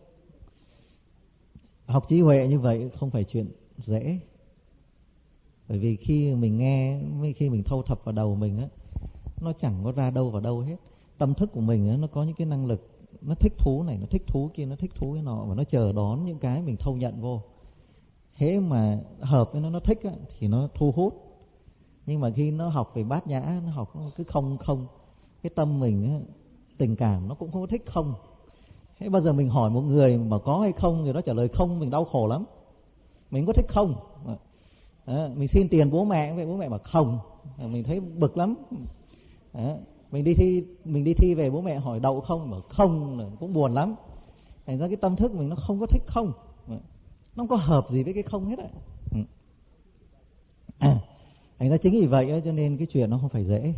Học trí huệ như vậy không phải chuyện dễ. Bởi vì khi mình nghe, khi mình thâu thập vào đầu mình á, nó chẳng có ra đâu vào đâu hết. Tâm thức của mình á, nó có những cái năng lực, nó thích thú này, nó thích thú kia, nó thích thú cái nọ, và nó chờ đón những cái mình thâu nhận vô. Thế mà hợp với nó thích á, thì nó thu hút. Nhưng mà khi nó học về bát nhã, nó học cứ không không, cái tâm mình á, tình cảm nó cũng không thích không. Thế bao giờ mình hỏi một người mà có hay không, người đó trả lời không, mình đau khổ lắm. Mình có thích không? Mình xin tiền bố mẹ, vậy bố mẹ bảo không, mình thấy bực lắm. Mình đi thi về bố mẹ hỏi đậu không, bảo không, cũng buồn lắm. Thành ra cái tâm thức mình nó không có thích không, nó không có hợp gì với cái không hết. Thành ra chính vì vậy cho nên cái chuyện nó không phải dễ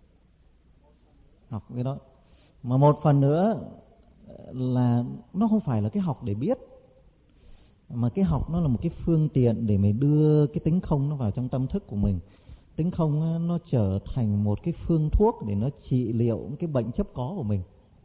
học cái đó. Mà một phần nữa là nó không phải là cái học để biết, mà cái học nó là một cái phương tiện để mình đưa cái tính không nó vào trong tâm thức của mình. Tính không nó trở thành một cái phương thuốc để nó trị liệu cái bệnh chấp có của mình.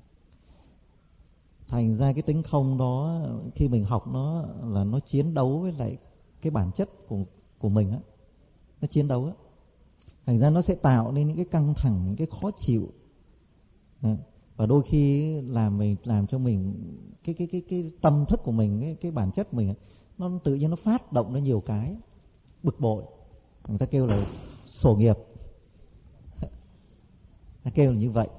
Thành ra cái tính không đó khi mình học nó là nó chiến đấu với lại cái bản chất của mình á, nó chiến đấu á. Thành ra nó sẽ tạo nên những cái căng thẳng, những cái khó chịu, và đôi khi làm cho mình cái tâm thức của mình, cái bản chất mình nó tự nhiên nó phát động ra nhiều cái bực bội. Người ta kêu là sổ nghiệp, ta kêu là như vậy.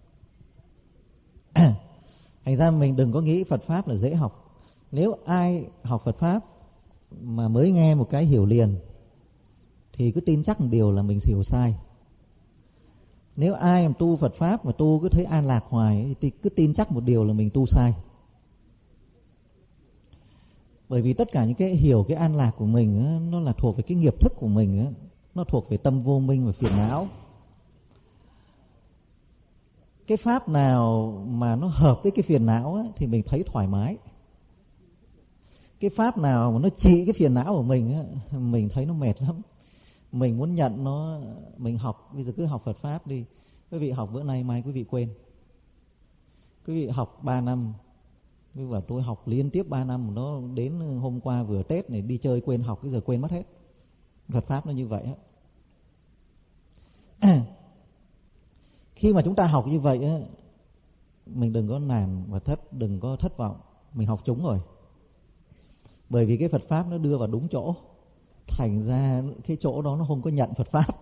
Thành ra mình đừng có nghĩ Phật Pháp là dễ học. Nếu ai học Phật Pháp mà mới nghe một cái hiểu liền thì cứ tin chắc một điều là mình hiểu sai. Nếu ai mà tu Phật Pháp mà tu cứ thấy an lạc hoài thì cứ tin chắc một điều là mình tu sai. Bởi vì tất cả những cái hiểu cái an lạc của mình nó là thuộc về cái nghiệp thức của mình, nó thuộc về tâm vô minh và phiền não. Cái pháp nào mà nó hợp với cái phiền não thì mình thấy thoải mái. Cái pháp nào mà nó trị cái phiền não của mình thấy nó mệt lắm. Mình muốn nhận nó, mình học, bây giờ cứ học Phật Pháp đi. Quý vị học bữa nay, mai quý vị quên. Quý vị học 3 năm, quý vị bảo tôi học liên tiếp 3 năm, nó đến hôm qua vừa Tết này đi chơi quên học, cái giờ quên mất hết. Phật Pháp nó như vậy á. Khi mà chúng ta học như vậy á, mình đừng có nản và đừng có thất vọng. Mình học trúng rồi. Bởi vì cái Phật Pháp nó đưa vào đúng chỗ. Thành ra cái chỗ đó nó không có nhận Phật Pháp.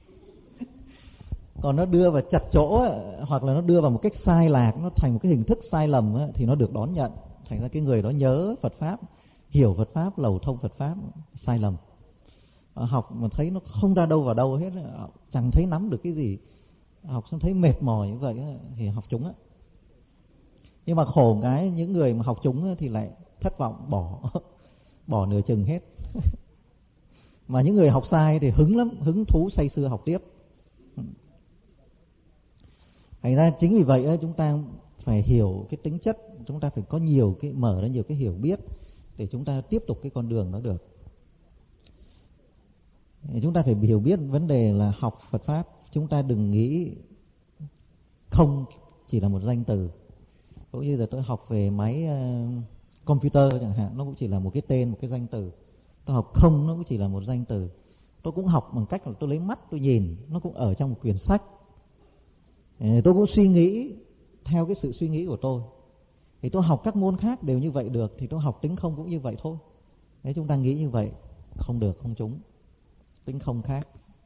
Còn nó đưa vào chặt chỗ hoặc là nó đưa vào một cách sai lạc, nó thành một cái hình thức sai lầm thì nó được đón nhận. Thành ra cái người đó nhớ Phật Pháp, hiểu Phật Pháp, lầu thông Phật Pháp sai lầm. Học mà thấy nó không ra đâu vào đâu hết, chẳng thấy nắm được cái gì, học xong thấy mệt mỏi như vậy thì học trúng á. Nhưng mà khổ cái những người mà học trúng thì lại thất vọng, bỏ nửa chừng hết. Mà những người học sai thì hứng lắm, hứng thú say sưa học tiếp. Thành ra chính vì vậy chúng ta phải hiểu cái tính chất, chúng ta phải có mở ra nhiều cái hiểu biết để chúng ta tiếp tục cái con đường đó được. Chúng ta phải hiểu biết vấn đề là học Phật Pháp, chúng ta đừng nghĩ không chỉ là một danh từ. Cũng như giờ tôi học về máy computer chẳng hạn, nó cũng chỉ là một cái tên, một cái danh từ. Tôi học không, nó cũng chỉ là một danh từ. Tôi cũng học bằng cách là tôi lấy mắt tôi nhìn, nó cũng ở trong một quyển sách. Tôi cũng suy nghĩ theo cái sự suy nghĩ của tôi. Thì tôi học các môn khác đều như vậy được, thì tôi học tính không cũng như vậy thôi. Nếu chúng ta nghĩ như vậy, không được, không trúng. Tính không khác.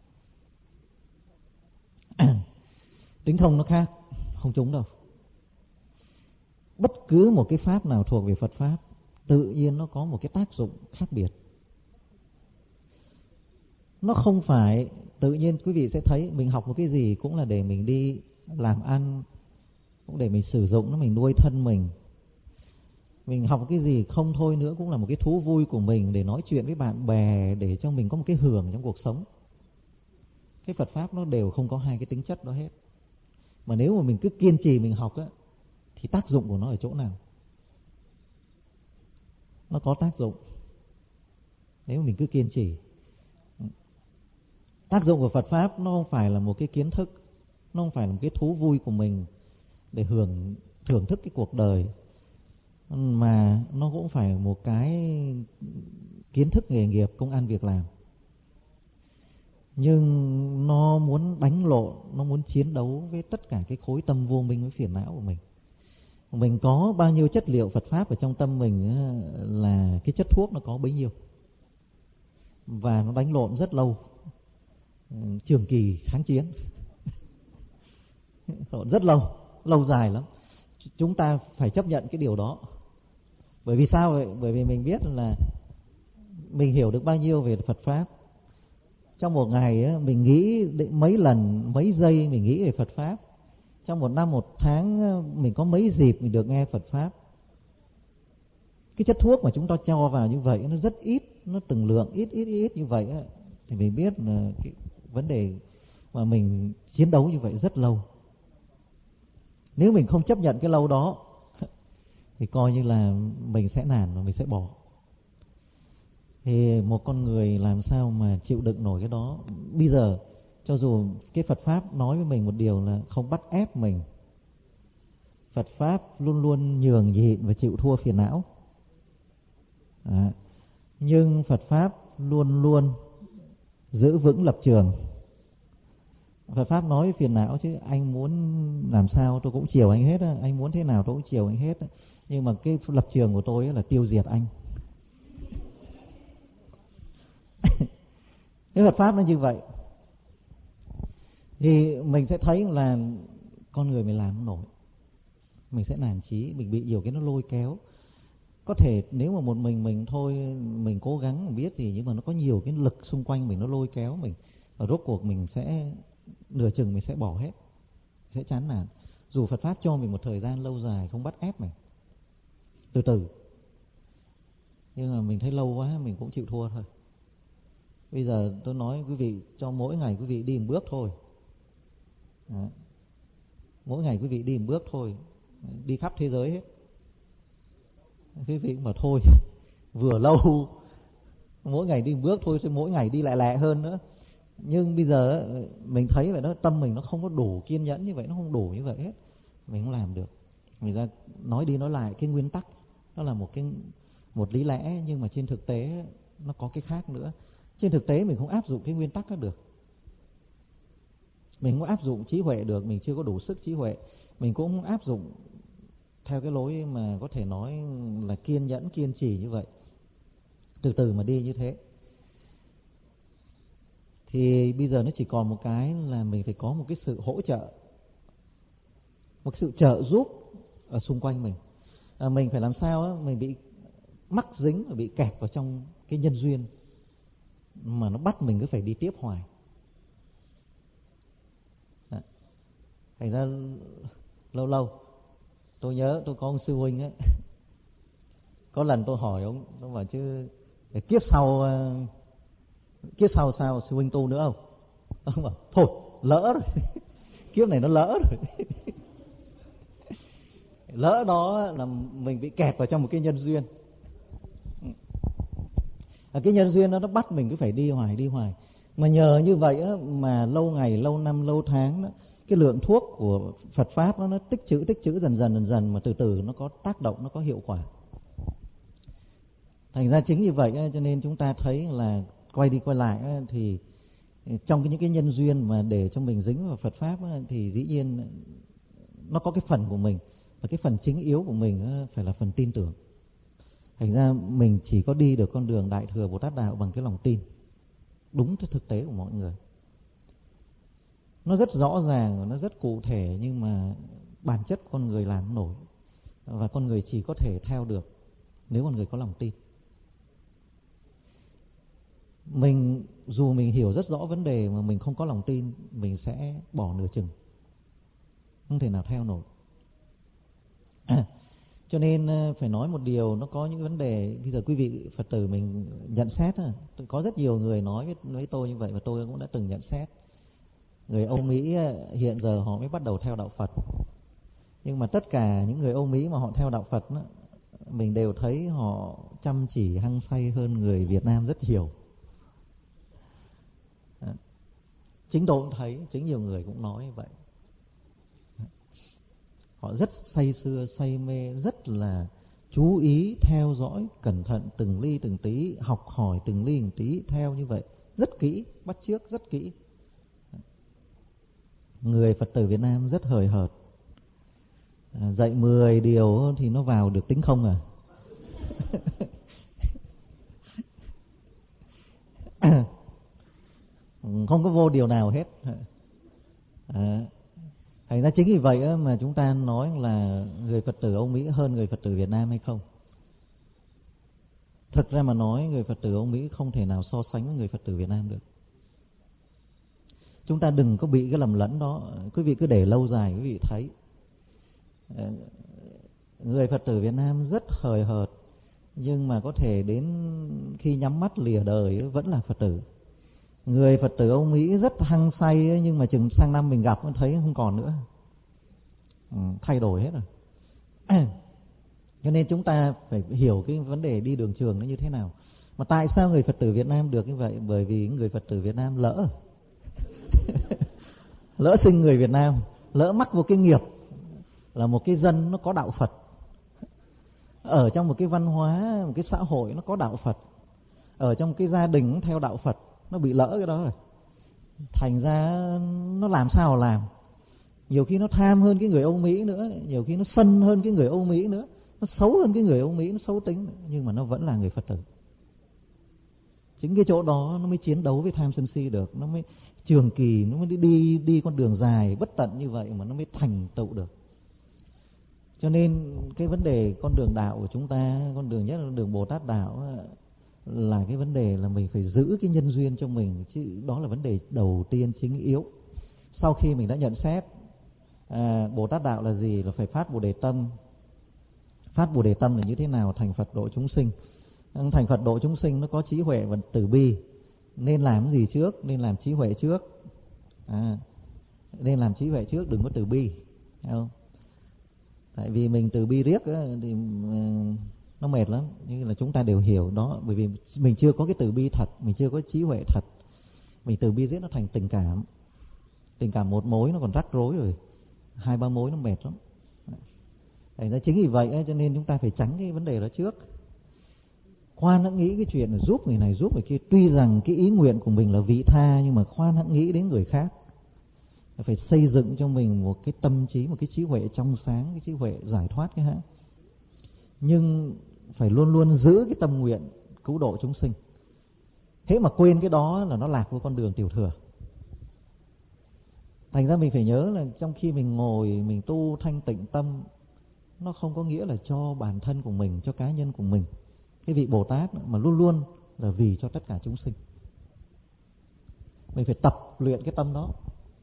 Tính không nó khác, không trúng đâu. Bất cứ một cái pháp nào thuộc về Phật Pháp, tự nhiên nó có một cái tác dụng khác biệt. Nó không phải tự nhiên quý vị sẽ thấy mình học một cái gì cũng là để mình đi làm ăn, cũng để mình sử dụng nó, mình nuôi thân mình. Mình học cái gì không thôi nữa cũng là một cái thú vui của mình, để nói chuyện với bạn bè, để cho mình có một cái hưởng trong cuộc sống. Cái Phật Pháp nó đều không có hai cái tính chất đó hết. Mà nếu mà mình cứ kiên trì mình học á, thì tác dụng của nó ở chỗ nào? Nó có tác dụng nếu mà mình cứ kiên trì. Tác dụng của Phật Pháp nó không phải là một cái kiến thức, nó không phải là một cái thú vui của mình để thưởng thức cái cuộc đời, mà nó cũng phải một cái kiến thức nghề nghiệp, công ăn việc làm. Nhưng nó muốn đánh lộn, nó muốn chiến đấu với tất cả cái khối tâm vô minh với phiền não của mình. Mình có bao nhiêu chất liệu Phật Pháp ở trong tâm mình là cái chất thuốc nó có bấy nhiêu. Và nó đánh lộn rất lâu, trường kỳ kháng chiến rất lâu dài lắm. Chúng ta phải chấp nhận cái điều đó. Bởi vì sao vậy? Bởi vì mình biết là mình hiểu được bao nhiêu về Phật Pháp. Trong một ngày mình nghĩ mấy lần, mấy giây mình nghĩ về Phật Pháp. Trong một năm, một tháng mình có mấy dịp mình được nghe Phật Pháp. Cái chất thuốc mà chúng ta cho vào như vậy nó rất ít, nó từng lượng ít như vậy thì mình biết là cái vấn đề mà mình chiến đấu như vậy rất lâu. Nếu mình không chấp nhận cái lâu đó thì coi như là mình sẽ nản và mình sẽ bỏ. Thì một con người làm sao mà chịu đựng nổi cái đó? Bây giờ cho dù cái Phật Pháp nói với mình một điều là không bắt ép mình, Phật Pháp luôn luôn nhường nhịn và chịu thua phiền não. Nhưng Phật Pháp luôn luôn giữ vững lập trường. Phật Pháp nói với phiền não chứ anh muốn làm sao tôi cũng chiều anh hết, anh muốn thế nào tôi cũng chiều anh hết. Nhưng mà cái lập trường của tôi là tiêu diệt anh. Cái Phật Pháp nó như vậy. Thì mình sẽ thấy là con người mình làm không nổi, mình sẽ nản chí, mình bị nhiều cái nó lôi kéo. Có thể nếu mà một mình thôi, mình cố gắng mình biết gì, nhưng mà nó có nhiều cái lực xung quanh mình nó lôi kéo mình, và rốt cuộc mình sẽ nửa chừng mình sẽ bỏ hết, sẽ chán nản. Dù Phật Pháp cho mình một thời gian lâu dài, không bắt ép mình, từ từ, nhưng mà mình thấy lâu quá mình cũng chịu thua thôi. Bây giờ tôi nói quý vị, cho mỗi ngày quý vị đi một bước thôi. Đó. Mỗi ngày quý vị đi một bước thôi, đi khắp thế giới hết. Quý vị mà thôi, vừa lâu, mỗi ngày đi một bước thôi, mỗi ngày đi lại lẹ hơn nữa. Nhưng bây giờ mình thấy vậy đó, tâm mình nó không có đủ kiên nhẫn như vậy, nó không đủ như vậy hết, mình không làm được. Người ta nói đi nói lại cái nguyên tắc đó là một lý lẽ, nhưng mà trên thực tế nó có cái khác nữa. Trên thực tế mình không áp dụng cái nguyên tắc đó được, mình không áp dụng trí huệ được, mình chưa có đủ sức trí huệ. Mình cũng không áp dụng theo cái lối mà có thể nói là kiên nhẫn, kiên trì như vậy, từ từ mà đi như thế. Thì bây giờ nó chỉ còn một cái là mình phải có một cái sự hỗ trợ, một sự trợ giúp ở xung quanh mình. Mình phải làm sao đó, mình bị mắc dính và bị kẹp vào trong cái nhân duyên mà nó bắt mình cứ phải đi tiếp hoài. Thành ra lâu tôi nhớ tôi có ông sư huynh á, có lần tôi hỏi ông, tôi bảo chứ kiếp sau sao sư huynh tu nữa không? Ông bảo thôi lỡ rồi kiếp này nó lỡ rồi. Lỡ đó là mình bị kẹp vào trong một cái nhân duyên. Cái nhân duyên đó nó bắt mình cứ phải đi hoài. Mà nhờ như vậy á, mà lâu ngày, lâu năm, lâu tháng đó, cái lượng thuốc của Phật Pháp nó tích trữ dần mà từ từ nó có tác động, nó có hiệu quả. Thành ra chính như vậy cho nên chúng ta thấy là quay đi quay lại thì trong những cái nhân duyên mà để cho mình dính vào Phật Pháp thì dĩ nhiên nó có cái phần của mình, và cái phần chính yếu của mình phải là phần tin tưởng. Thành ra mình chỉ có đi được con đường Đại Thừa Bồ Tát Đạo bằng cái lòng tin, đúng theo thực tế của mọi người. Nó rất rõ ràng và nó rất cụ thể, nhưng mà bản chất con người làm không nổi, và con người chỉ có thể theo được nếu con người có lòng tin. Dù mình hiểu rất rõ vấn đề mà mình không có lòng tin, mình sẽ bỏ nửa chừng, không thể nào theo nổi. Cho nên phải nói một điều, nó có những vấn đề. Bây giờ quý vị Phật tử mình nhận xét, có rất nhiều người nói với tôi như vậy, và tôi cũng đã từng nhận xét. người Âu Mỹ hiện giờ họ mới bắt đầu theo đạo Phật. Nhưng mà tất cả những người Âu Mỹ mà họ theo đạo Phật đó, mình đều thấy họ chăm chỉ hăng say hơn người Việt Nam rất nhiều. Chính tôi cũng thấy, chính nhiều người cũng nói như vậy. Họ rất say sưa, say mê, rất là chú ý, theo dõi, cẩn thận từng ly từng tí, học hỏi từng ly từng tí, theo như vậy, rất kỹ, bắt chước rất kỹ. Người Phật tử Việt Nam rất hời hợt. Dạy 10 điều thì nó vào được tính không à. Không có vô điều nào hết. Thành ra chính vì vậy mà chúng ta nói là người Phật tử Âu Mỹ hơn người Phật tử Việt Nam hay không. Thực ra mà nói, người Phật tử Âu Mỹ không thể nào so sánh với người Phật tử Việt Nam được. Chúng ta đừng có bị cái lầm lẫn đó. Quý vị cứ để lâu dài quý vị thấy người Phật tử Việt Nam rất hời hợt, nhưng mà có thể đến khi nhắm mắt lìa đời vẫn là Phật tử. Người Phật tử Âu Mỹ rất hăng say, nhưng mà chừng sang năm mình gặp thấy không còn nữa, thay đổi hết rồi. Cho nên chúng ta phải hiểu cái vấn đề đi đường trường nó như thế nào. Mà tại sao người Phật tử Việt Nam được như vậy? Bởi vì người Phật tử Việt Nam lỡ lỡ sinh người Việt Nam, lỡ mắc vào cái nghiệp là một cái dân nó có đạo Phật, ở trong một cái văn hóa, một cái xã hội nó có đạo Phật, ở trong cái gia đình nó theo đạo Phật, nó bị lỡ cái đó rồi. Thành ra nó làm sao làm. Nhiều khi nó tham hơn cái người Âu Mỹ nữa, nhiều khi nó sân hơn cái người Âu Mỹ nữa, nó xấu hơn cái người Âu Mỹ, nó xấu tính, nhưng mà nó vẫn là người Phật tử. Chính cái chỗ đó nó mới chiến đấu với tham sân si được, nó mới trường kỳ, nó mới đi con đường dài bất tận như vậy mà nó mới thành tựu được. Cho nên cái vấn đề con đường đạo của chúng ta, con đường nhất là đường Bồ Tát đạo, là cái vấn đề là mình phải giữ cái nhân duyên cho mình, chứ đó là vấn đề đầu tiên chính yếu. Sau khi mình đã nhận xét Bồ Tát đạo là gì, là phải phát Bồ Đề tâm. Phát Bồ Đề tâm là như thế nào? Thành Phật độ chúng sinh. Thành Phật độ chúng sinh nó có trí huệ và từ bi. Nên làm gì trước? Nên làm trí huệ trước. Nên làm trí huệ trước, đừng có từ bi, thấy không? Tại vì mình từ bi riết thì nó mệt lắm. Nhưng là chúng ta đều hiểu đó, bởi vì mình chưa có cái từ bi thật, mình chưa có trí huệ thật. Mình từ bi riết nó thành tình cảm. Tình cảm một mối nó còn rắc rối rồi, 2-3 mối nó mệt lắm. Thành ra chính vì vậy cho nên chúng ta phải tránh cái vấn đề đó trước. Khoan hẵng nghĩ cái chuyện là giúp người này giúp người kia. Tuy rằng cái ý nguyện của mình là vị tha, nhưng mà khoan hẵng nghĩ đến người khác. Phải xây dựng cho mình một cái tâm trí, một cái trí huệ trong sáng, cái trí huệ giải thoát cái hãng. Nhưng phải luôn luôn giữ cái tâm nguyện cứu độ chúng sinh. Thế mà quên cái đó là nó lạc vô con đường tiểu thừa. Thành ra mình phải nhớ là trong khi mình ngồi mình tu thanh tịnh tâm, nó không có nghĩa là cho bản thân của mình, cho cá nhân của mình. Cái vị Bồ Tát mà luôn luôn là vì cho tất cả chúng sinh. Mình phải tập luyện cái tâm đó.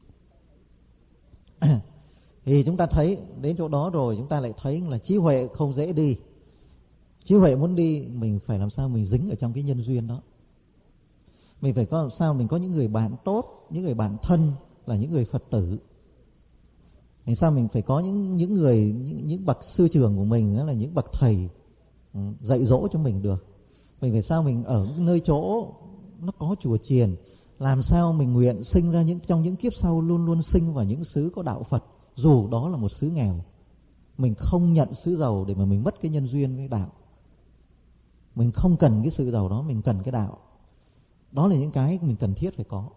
Thì chúng ta thấy đến chỗ đó rồi, chúng ta lại thấy là trí huệ không dễ đi. Trí huệ muốn đi, mình phải làm sao mình dính ở trong cái nhân duyên đó. Mình phải có làm sao mình có những người bạn tốt, những người bạn thân là những người Phật tử. Vì sao mình phải có những người, những bậc sư trưởng của mình, đó là những bậc thầy dạy dỗ cho mình được. Mình phải sao mình ở nơi chỗ nó có chùa chiền, làm sao mình nguyện sinh ra trong những kiếp sau luôn luôn sinh vào những xứ có đạo Phật, dù đó là một xứ nghèo. Mình không nhận xứ giàu để mà mình mất cái nhân duyên với đạo. Mình không cần cái sự giàu đó, mình cần cái đạo. Đó là những cái mình cần thiết phải có.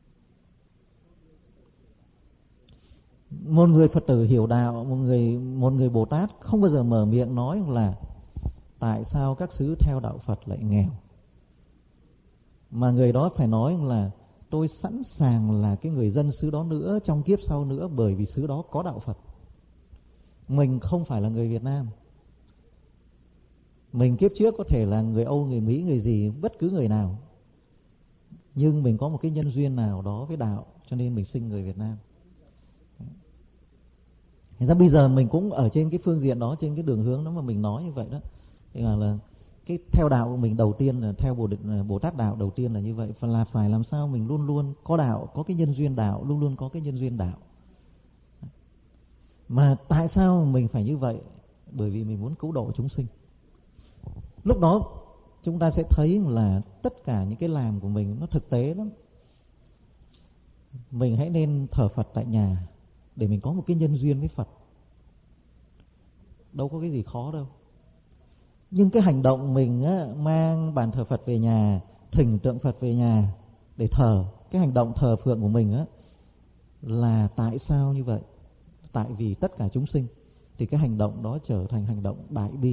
Một người Phật tử hiểu đạo, một người Bồ Tát không bao giờ mở miệng nói là tại sao các xứ theo đạo Phật lại nghèo. Mà người đó phải nói là tôi sẵn sàng là cái người dân xứ đó nữa, trong kiếp sau nữa, bởi vì xứ đó có đạo Phật. Mình không phải là người Việt Nam. Mình kiếp trước có thể là người Âu, người Mỹ, người gì, bất cứ người nào. Nhưng mình có một cái nhân duyên nào đó với đạo, cho nên mình sinh người Việt Nam. Thế ra bây giờ mình cũng ở trên cái phương diện đó, trên cái đường hướng đó mà mình nói như vậy đó. Thì là cái theo đạo của mình đầu tiên là theo Bồ Tát đạo đầu tiên là như vậy, là phải làm sao mình luôn luôn có đạo, có cái nhân duyên đạo, luôn luôn có cái nhân duyên đạo. Mà tại sao mình phải như vậy? Bởi vì mình muốn cứu độ chúng sinh. Lúc đó chúng ta sẽ thấy là tất cả những cái làm của mình nó thực tế lắm. Mình hãy nên thờ Phật tại nhà để mình có một cái nhân duyên với Phật. Đâu có cái gì khó đâu. Nhưng cái hành động mình á, mang bàn thờ Phật về nhà, thỉnh tượng Phật về nhà để thờ, cái hành động thờ phượng của mình á, là tại sao như vậy? Tại vì tất cả chúng sinh, thì cái hành động đó trở thành hành động đại bi.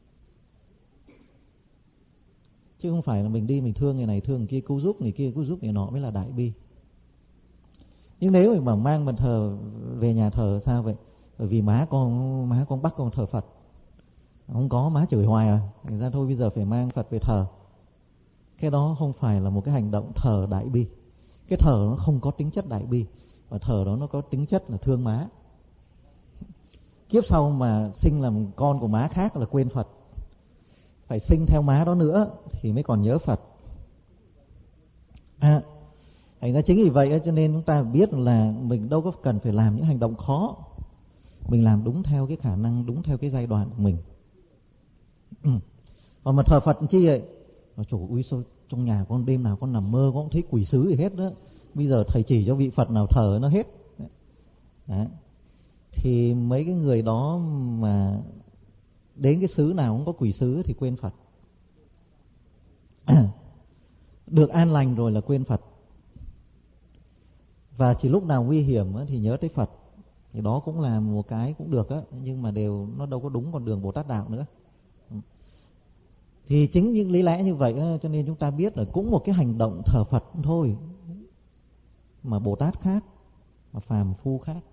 Chứ không phải là mình đi mình thương người này thương người kia, cứu giúp người kia cứu giúp người nọ mới là đại bi. Nhưng nếu mình mà mang bàn thờ về nhà thờ sao vậy? Bởi vì má con bắt con thờ Phật, không có má chửi hoài à, thành ra thôi bây giờ phải mang Phật về thờ. Cái đó không phải là một cái hành động thờ đại bi. Cái thờ nó không có tính chất đại bi, và thờ đó nó có tính chất là thương má. Kiếp sau mà sinh làm con của má khác là quên Phật, phải sinh theo má đó nữa thì mới còn nhớ Phật. Thành ra chính vì vậy cho nên chúng ta biết là mình đâu có cần phải làm những hành động khó. Mình làm đúng theo cái khả năng, đúng theo cái giai đoạn của mình. Còn mà thờ Phật chi vậy? Trời ơi, sao trong nhà con đêm nào con nằm mơ con cũng thấy quỷ sứ gì hết đó. Bây giờ thầy chỉ cho vị Phật nào thờ nó hết. Đấy. Thì mấy cái người đó mà đến cái xứ nào cũng có quỷ sứ thì quên Phật. Được an lành rồi là quên Phật. Và chỉ lúc nào nguy hiểm thì nhớ tới Phật. Thì đó cũng là một cái cũng được á, nhưng mà nó đâu có đúng con đường Bồ Tát đạo nữa. Thì chính những lý lẽ như vậy cho nên chúng ta biết là cũng một cái hành động thờ Phật thôi, mà Bồ Tát khác, mà phàm phu khác.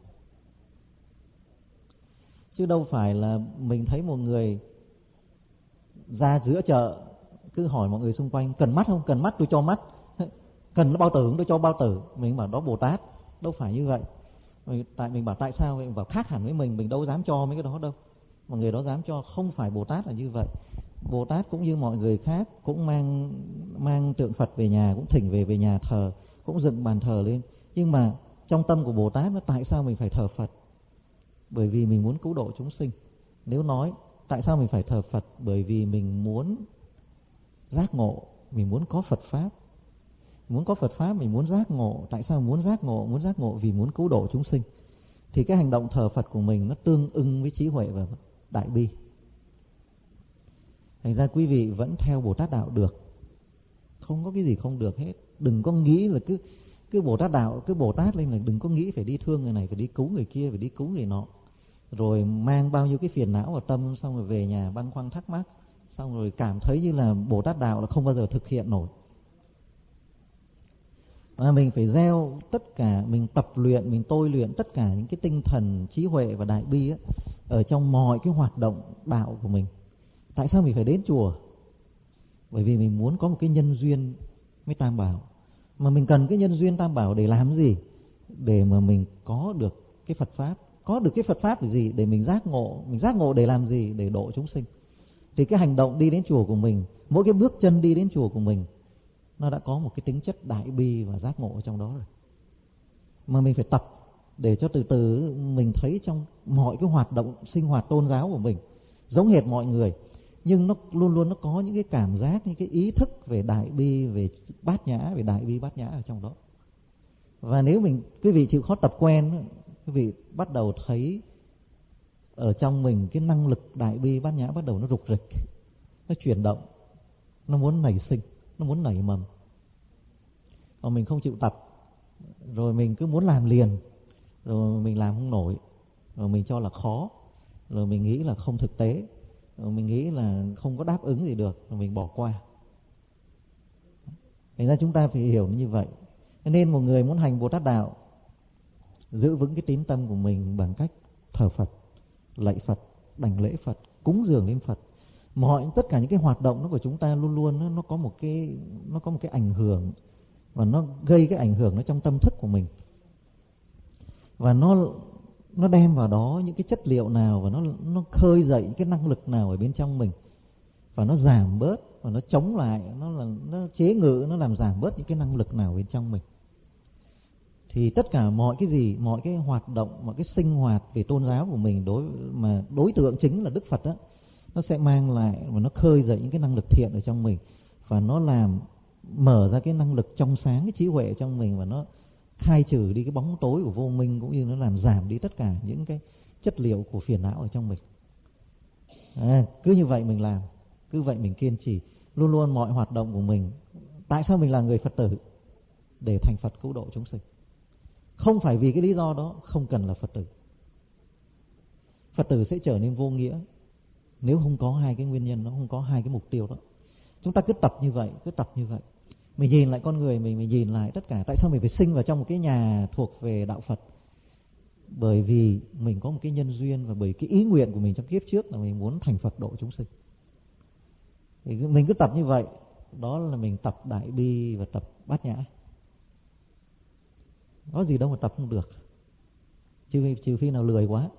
Chứ đâu phải là mình thấy một người ra giữa chợ cứ hỏi mọi người xung quanh cần mắt không, cần mắt tôi cho mắt, cần bao tử không tôi cho bao tử, mình bảo đó Bồ Tát. Đâu phải như vậy. Tại mình bảo tại sao vậy, mình bảo khác hẳn với mình đâu dám cho mấy cái đó đâu, mà người đó dám cho. Không phải Bồ Tát là như vậy. Bồ Tát cũng như mọi người khác, cũng mang tượng Phật về nhà, cũng thỉnh về nhà thờ, cũng dựng bàn thờ lên. Nhưng mà trong tâm của Bồ Tát, tại sao mình phải thờ Phật? Bởi vì mình muốn cứu độ chúng sinh. Nếu nói tại sao mình phải thờ Phật? Bởi vì mình muốn giác ngộ, mình muốn có Phật Pháp. Muốn có Phật Pháp, mình muốn giác ngộ. Tại sao muốn giác ngộ? Muốn giác ngộ vì muốn cứu độ chúng sinh. Thì cái hành động thờ Phật của mình nó tương ưng với trí huệ và đại bi. Thành ra quý vị vẫn theo Bồ Tát đạo được, không có cái gì không được hết. Đừng có nghĩ là cứ Bồ Tát đạo, cứ Bồ Tát lên là đừng có nghĩ phải đi thương người này, phải đi cứu người kia, phải đi cứu người nọ, rồi mang bao nhiêu cái phiền não vào tâm, xong rồi về nhà băn khoăn thắc mắc, xong rồi cảm thấy như là Bồ Tát đạo là không bao giờ thực hiện nổi. Mà mình phải gieo tất cả, mình tập luyện, mình tôi luyện tất cả những cái tinh thần trí huệ và đại bi ở trong mọi cái hoạt động đạo của mình. Tại sao mình phải đến chùa? Bởi vì mình muốn có một cái nhân duyên với Tam Bảo. Mà mình cần cái nhân duyên Tam Bảo để làm gì? Để mà mình có được cái Phật Pháp. Có được cái Phật Pháp để gì? Để mình giác ngộ. Mình giác ngộ để làm gì? Để độ chúng sinh. Thì cái hành động đi đến chùa của mình, mỗi cái bước chân đi đến chùa của mình, nó đã có một cái tính chất đại bi và giác ngộ ở trong đó rồi. Mà mình phải tập để cho từ từ mình thấy trong mọi cái hoạt động sinh hoạt tôn giáo của mình giống hệt mọi người, nhưng nó luôn luôn nó có những cái cảm giác, những cái ý thức về đại bi, về bát nhã, về đại bi bát nhã ở trong đó. Và nếu quý vị chịu khó tập quen, quý vị bắt đầu thấy ở trong mình cái năng lực đại bi bát nhã bắt đầu nó rục rịch, nó chuyển động, nó muốn nảy sinh, nó muốn nảy mầm. Còn mình không chịu tập, rồi mình cứ muốn làm liền, rồi mình làm không nổi, rồi mình cho là khó, rồi mình nghĩ là không thực tế, rồi mình nghĩ là không có đáp ứng gì được, rồi mình bỏ qua. Thành ra chúng ta phải hiểu như vậy. Nên một người muốn hành Bồ Tát đạo, giữ vững cái tín tâm của mình bằng cách thờ Phật, lạy Phật, đảnh lễ Phật, cúng dường lên Phật. Tất cả những cái hoạt động của chúng ta luôn luôn nó có một cái ảnh hưởng, và nó gây cái ảnh hưởng nó trong tâm thức của mình, và nó đem vào đó những cái chất liệu nào, và nó khơi dậy những cái năng lực nào ở bên trong mình. và nó giảm bớt, và nó chống lại, nó chế ngự, nó làm giảm bớt những cái năng lực nào bên trong mình. Thì tất cả mọi cái gì, mọi cái hoạt động, mọi cái sinh hoạt về tôn giáo của mình, đối tượng chính là Đức Phật đó, nó sẽ mang lại và nó khơi dậy những cái năng lực thiện ở trong mình, và nó làm mở ra cái năng lực trong sáng, cái trí huệ ở trong mình, và nó khai trừ đi cái bóng tối của vô minh, cũng như nó làm giảm đi tất cả những cái chất liệu của phiền não ở trong mình. Cứ như vậy mình làm, cứ vậy mình kiên trì, luôn luôn mọi hoạt động của mình. Tại sao mình là người Phật tử? Để thành Phật cứu độ chúng sinh. Không phải vì cái lý do đó không cần là Phật tử. Phật tử sẽ trở nên vô nghĩa nếu không có hai cái nguyên nhân đó, không có hai cái mục tiêu đó. Chúng ta cứ tập như vậy, cứ tập như vậy. Mình nhìn lại con người mình nhìn lại tất cả. Tại sao mình phải sinh vào trong một cái nhà thuộc về đạo Phật? Bởi vì mình có một cái nhân duyên, và bởi cái ý nguyện của mình trong kiếp trước là mình muốn thành Phật độ chúng sinh. Thì mình cứ tập như vậy, đó là mình tập Đại Bi và tập Bát Nhã. Có gì đâu mà tập không được, trừ khi nào lười quá.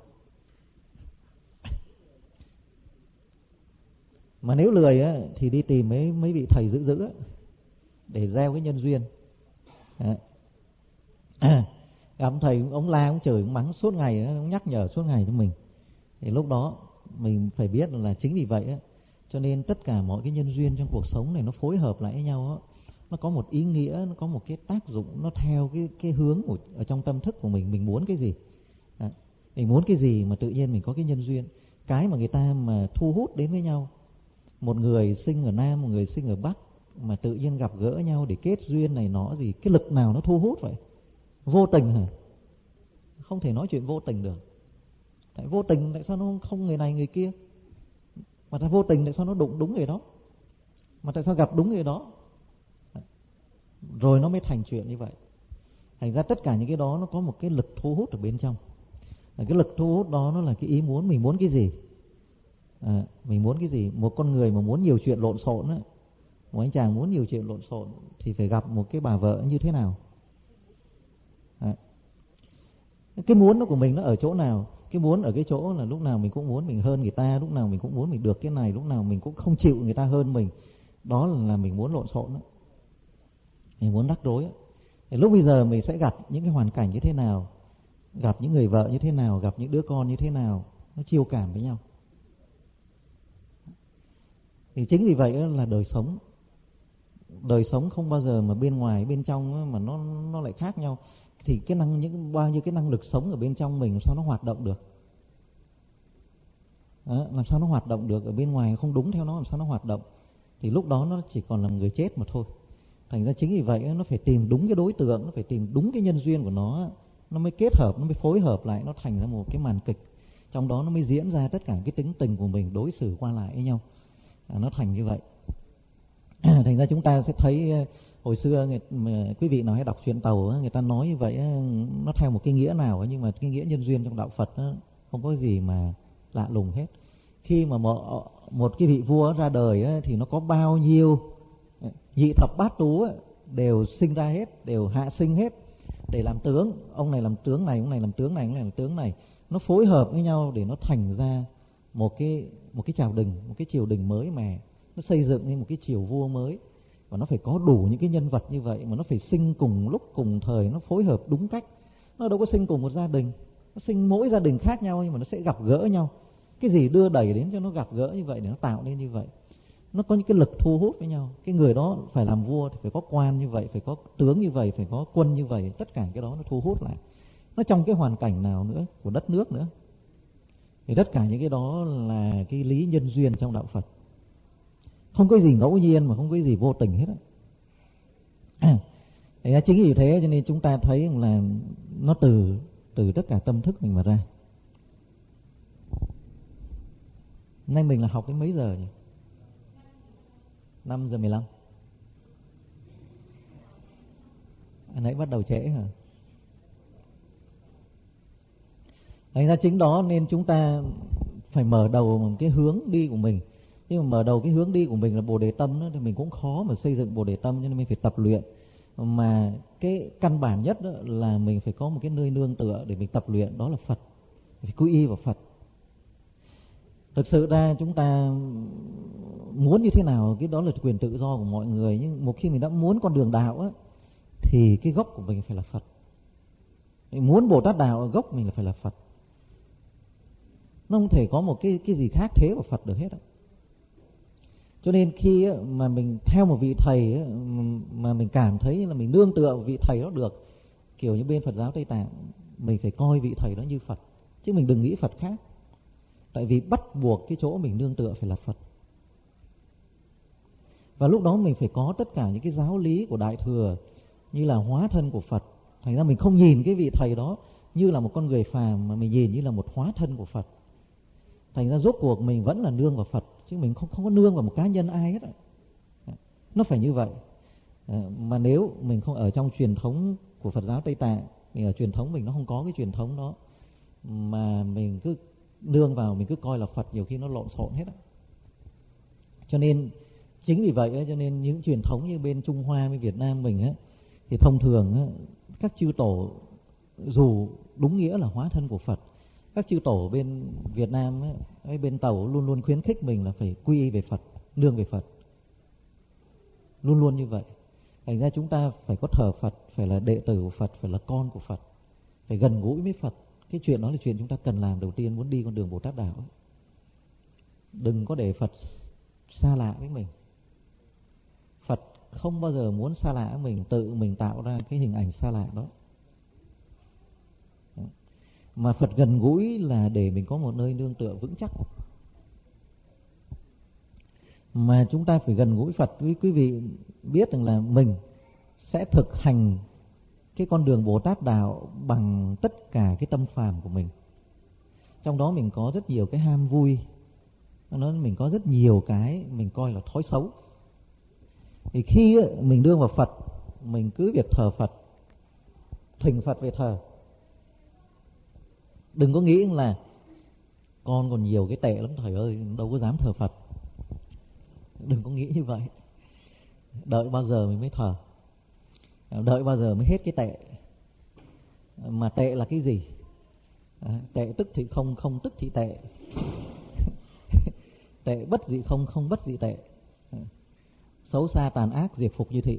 Mà nếu lười á, thì đi tìm mấy vị thầy dữ để gieo cái nhân duyên. Gặp thầy ông la ông chửi ông mắng suốt ngày, ông nhắc nhở suốt ngày cho mình. Thì lúc đó mình phải biết là chính vì vậy á, cho nên tất cả mọi cái nhân duyên trong cuộc sống này nó phối hợp lại với nhau á, nó có một ý nghĩa, nó có một cái tác dụng, nó theo cái hướng ở trong tâm thức của mình muốn cái gì. Mình muốn cái gì mà tự nhiên mình có cái nhân duyên. Cái mà người ta mà thu hút đến với nhau, một người sinh ở Nam, một người sinh ở Bắc, mà tự nhiên gặp gỡ nhau để kết duyên này nọ gì, cái lực nào nó thu hút vậy? Vô tình hả? Không thể nói chuyện vô tình được. Tại vô tình tại sao nó không người này người kia? Mà tại vô tình tại sao nó đụng đúng người đó? Mà tại sao gặp đúng người đó? Rồi nó mới thành chuyện như vậy. Thành ra tất cả những cái đó nó có một cái lực thu hút ở bên trong. Cái lực thu hút đó nó là cái ý muốn, mình muốn cái gì. Mình muốn cái gì. Một con người mà muốn nhiều chuyện lộn xộn á, một anh chàng muốn nhiều chuyện lộn xộn thì phải gặp một cái bà vợ như thế nào? Cái muốn nó của mình nó ở chỗ nào? Cái muốn ở cái chỗ là lúc nào mình cũng muốn mình hơn người ta, lúc nào mình cũng muốn mình được cái này, lúc nào mình cũng không chịu người ta hơn mình. Đó là mình muốn lộn xộn đó. Mình muốn rắc rối. Thì lúc bây giờ mình sẽ gặp những cái hoàn cảnh như thế nào, gặp những người vợ như thế nào, gặp những đứa con như thế nào, nó chiêu cảm với nhau. Thì chính vì vậy là đời sống không bao giờ mà bên ngoài bên trong mà nó lại khác nhau. Thì bao nhiêu cái năng lực sống ở bên trong mình làm sao nó hoạt động được? Làm sao nó hoạt động được? Ở bên ngoài không đúng theo nó, làm sao nó hoạt động? Thì lúc đó nó chỉ còn là người chết mà thôi. Thành ra chính vì vậy nó phải tìm đúng cái đối tượng, nó phải tìm đúng cái nhân duyên của nó mới kết hợp, nó mới phối hợp lại, nó thành ra một cái màn kịch. Trong đó nó mới diễn ra tất cả cái tính tình của mình đối xử qua lại với nhau. Nó thành như vậy. Thành ra chúng ta sẽ thấy hồi xưa quý vị nào hay đọc truyện Tàu, người ta nói như vậy nó theo một cái nghĩa nào, nhưng mà cái nghĩa nhân duyên trong đạo Phật không có gì mà lạ lùng hết. Khi mà một cái vị vua ra đời thì nó có bao nhiêu nhị thập bát tú đều sinh ra hết, đều hạ sinh hết để làm tướng. Ông này làm tướng này, ông này làm tướng này, ông này làm tướng này. Nó phối hợp với nhau để nó thành ra một cái triều đình, một cái triều đình mới mà nó xây dựng nên một cái triều vua mới. Và nó phải có đủ những cái nhân vật như vậy, mà nó phải sinh cùng lúc cùng thời, nó phối hợp đúng cách. Nó đâu có sinh cùng một gia đình, nó sinh mỗi gia đình khác nhau, nhưng mà nó sẽ gặp gỡ nhau. Cái gì đưa đẩy đến cho nó gặp gỡ như vậy để nó tạo nên như vậy. Nó có những cái lực thu hút với nhau. Cái người đó phải làm vua thì phải có quan như vậy, phải có tướng như vậy, phải có quân như vậy. Tất cả cái đó nó thu hút lại. Nó trong cái hoàn cảnh nào nữa, của đất nước nữa. Thì tất cả những cái đó là cái lý nhân duyên trong đạo Phật. Không có gì ngẫu nhiên mà không có gì vô tình hết á. Thì chính vì thế cho nên chúng ta thấy là nó từ tất cả tâm thức mình mà ra. Nay mình là học đến mấy giờ nhỉ? 5:15. Nãy bắt đầu trễ hả? Thành ra chính đó nên chúng ta phải mở đầu một cái hướng đi của mình. Nhưng mà mở đầu cái hướng đi của mình là Bồ Đề Tâm đó, thì mình cũng khó mà xây dựng Bồ Đề Tâm, cho nên mình phải tập luyện. Mà cái căn bản nhất đó là mình phải có một cái nơi nương tựa để mình tập luyện, đó là Phật. Phải quy y vào Phật. Thực sự ra chúng ta muốn như thế nào cái đó là quyền tự do của mọi người, nhưng một khi mình đã muốn con đường đạo á, thì cái gốc của mình phải là Phật. Muốn Bồ Tát đạo, gốc mình là phải là Phật. Nó không thể có một cái gì khác thế của Phật được hết. Cho nên khi mà mình theo một vị thầy mà mình cảm thấy là mình nương tựa vị thầy đó được, kiểu như bên Phật giáo Tây Tạng, mình phải coi vị thầy đó như Phật, chứ mình đừng nghĩ Phật khác. Tại vì bắt buộc cái chỗ mình nương tựa phải là Phật. Và lúc đó mình phải có tất cả những cái giáo lý của Đại Thừa như là hóa thân của Phật. Thành ra mình không nhìn cái vị thầy đó như là một con người phàm, mà mình nhìn như là một hóa thân của Phật. Thành ra rốt cuộc mình vẫn là nương vào Phật, chứ mình không có nương vào một cá nhân ai hết. Nó phải như vậy. Mà nếu mình không ở trong truyền thống của Phật giáo Tây Tạng, mình ở truyền thống mình nó không có cái truyền thống đó, mà mình cứ nương vào, mình cứ coi là Phật, nhiều khi nó lộn xộn hết. Cho nên chính vì vậy cho nên những truyền thống như bên Trung Hoa với Việt Nam mình thì thông thường các chư tổ dù đúng nghĩa là hóa thân của Phật, các chư tổ bên Việt Nam bên Tàu luôn luôn khuyến khích mình là phải quy y về Phật, nương về Phật, luôn luôn như vậy. Thành ra chúng ta phải có thờ Phật, phải là đệ tử của Phật, phải là con của Phật, phải gần gũi với Phật. Cái chuyện đó là chuyện chúng ta cần làm đầu tiên muốn đi con đường Bồ Tát đạo. Đừng có để Phật xa lạ với mình. Phật không bao giờ muốn xa lạ với mình, tự mình tạo ra cái hình ảnh xa lạ đó. Mà Phật gần gũi là để mình có một nơi nương tựa vững chắc. Mà chúng ta phải gần gũi Phật. Quý vị biết rằng là mình sẽ thực hành cái con đường Bồ Tát đạo bằng tất cả cái tâm phàm của mình. Trong đó mình có rất nhiều cái ham vui, mình có rất nhiều cái mình coi là thói xấu. Thì khi mình đương vào Phật, mình cứ việc thờ Phật, thỉnh Phật về thờ. Đừng có nghĩ là con còn nhiều cái tệ lắm thầy ơi, đâu có dám thờ Phật. Đừng có nghĩ như vậy. Đợi bao giờ mình mới thờ, đợi bao giờ mới hết cái tệ. Mà tệ là cái gì? Tệ tức thì không, không tức thì tệ. Tệ bất dị không, không bất dị tệ. Xấu xa tàn ác diệt phục như thị.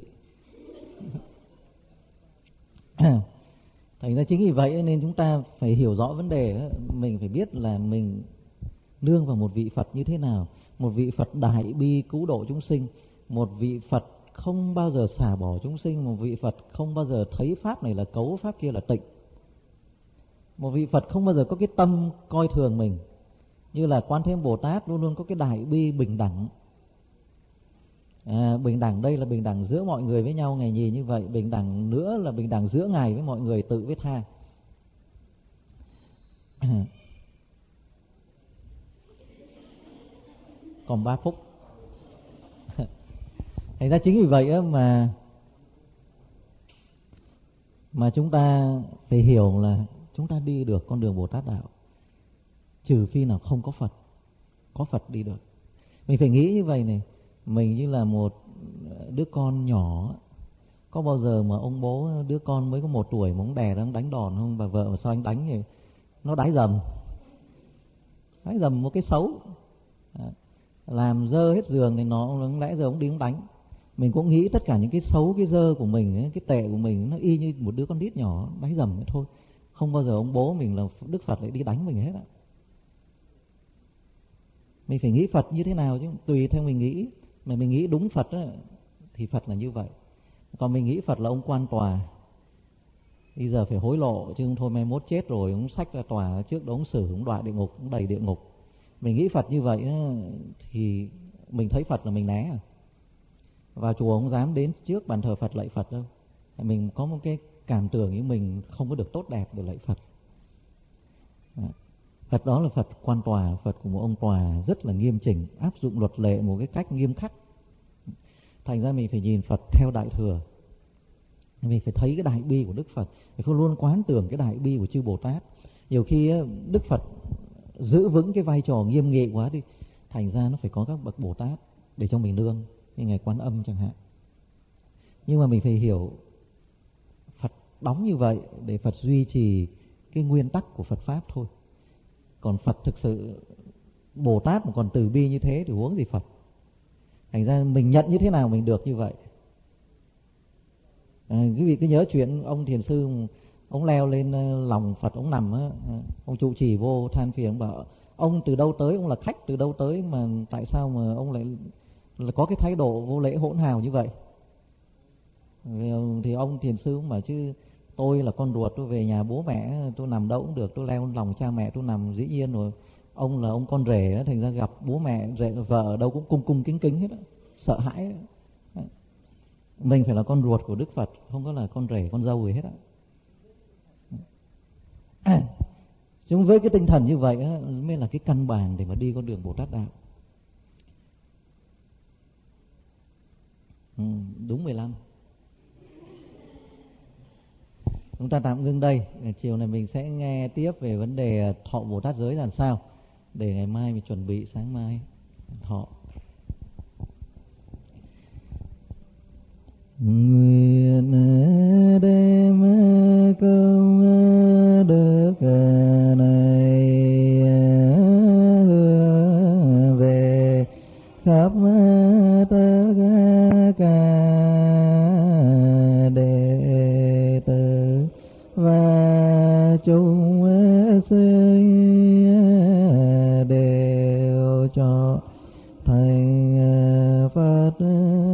Thành ra chính vì vậy nên chúng ta phải hiểu rõ vấn đề. Mình phải biết là mình nương vào một vị Phật như thế nào. Một vị Phật đại bi cứu độ chúng sinh, một vị Phật không bao giờ xả bỏ chúng sinh, một vị Phật không bao giờ thấy pháp này là cấu, pháp kia là tịnh, một vị Phật không bao giờ có cái tâm coi thường mình. Như là Quan Thế Âm Bồ Tát luôn luôn có cái đại bi bình đẳng. Bình đẳng đây là bình đẳng giữa mọi người với nhau, Ngài nhìn như vậy. Bình đẳng nữa là bình đẳng giữa Ngài với mọi người, tự với tha. Còn 3 phút. Thành ra chính vì vậy mà chúng ta phải hiểu là chúng ta đi được con đường Bồ Tát đạo trừ khi nào không có Phật. Có Phật đi được. Mình phải nghĩ như vậy này. Mình như là một đứa con nhỏ, có bao giờ mà ông bố đứa con mới có 1 tuổi mà ông đè nó đánh đòn không? Bà vợ mà sao anh đánh thì nó đái dầm một cái xấu, làm dơ hết giường thì nó lẽ giờ ông đi ông đánh. Mình cũng nghĩ tất cả những cái xấu, cái dơ của mình, cái tệ của mình nó y như một đứa con nít nhỏ đái dầm vậy thôi. Không bao giờ ông bố mình là Đức Phật lại đi đánh mình hết ạ. Mình phải nghĩ Phật như thế nào chứ, tùy theo mình nghĩ. Mà mình nghĩ đúng Phật thì Phật là như vậy. Còn mình nghĩ Phật là ông quan tòa, bây giờ phải hối lộ chứ không thôi mai mốt chết rồi ông xách ra tòa, trước đó ông xử, ông đọa địa ngục, ông đầy địa ngục. Mình nghĩ Phật như vậy thì mình thấy Phật là mình né. Vào chùa không dám đến trước bàn thờ Phật lạy Phật đâu. Mình có một cái cảm tưởng như mình không có được tốt đẹp để lạy Phật. Phật đó là Phật quan tòa, Phật của một ông tòa rất là nghiêm chỉnh, áp dụng luật lệ một cái cách nghiêm khắc. Thành ra mình phải nhìn Phật theo Đại Thừa. Mình phải thấy cái đại bi của Đức Phật, mình không luôn quán tưởng cái đại bi của chư Bồ Tát. Nhiều khi Đức Phật giữ vững cái vai trò nghiêm nghị quá đi, thành ra nó phải có các bậc Bồ Tát để cho mình nương, như Ngài Quan Âm chẳng hạn. Nhưng mà mình phải hiểu Phật đóng như vậy để Phật duy trì cái nguyên tắc của Phật Pháp thôi. Còn Phật thực sự Bồ Tát mà còn từ bi như thế thì huống gì Phật. Thành ra mình nhận như thế nào mình được như vậy. Quý vị cứ nhớ chuyện ông thiền sư, ông leo lên lòng Phật, ông nằm á, ông trụ trì vô than phiền, ông bảo ông từ đâu tới, ông là khách từ đâu tới mà tại sao mà ông lại là có cái thái độ vô lễ hỗn hào như vậy. Thì ông thiền sư cũng bảo chứ tôi là con ruột, tôi về nhà bố mẹ tôi nằm đâu cũng được, tôi leo lòng cha mẹ tôi nằm dĩ nhiên rồi. Ông là ông con rể, thành ra gặp bố mẹ rể vợ ở đâu cũng cung cung kính kính hết á, sợ hãi á. Mình phải là con ruột của Đức Phật, không có là con rể con dâu gì hết á. Chúng với cái tinh thần như vậy á, mới là cái căn bản để mà đi con đường Bồ Tát đạo. Đúng 15. Chúng ta tạm ngưng đây. Chiều này mình sẽ nghe tiếp về vấn đề thọ Bồ Tát giới làm sao, để ngày mai mình chuẩn bị sáng mai thọ. Nguyện đem công đức này hướng về khắp tất cả đệ tử và chúng sinh đều cho thành Phật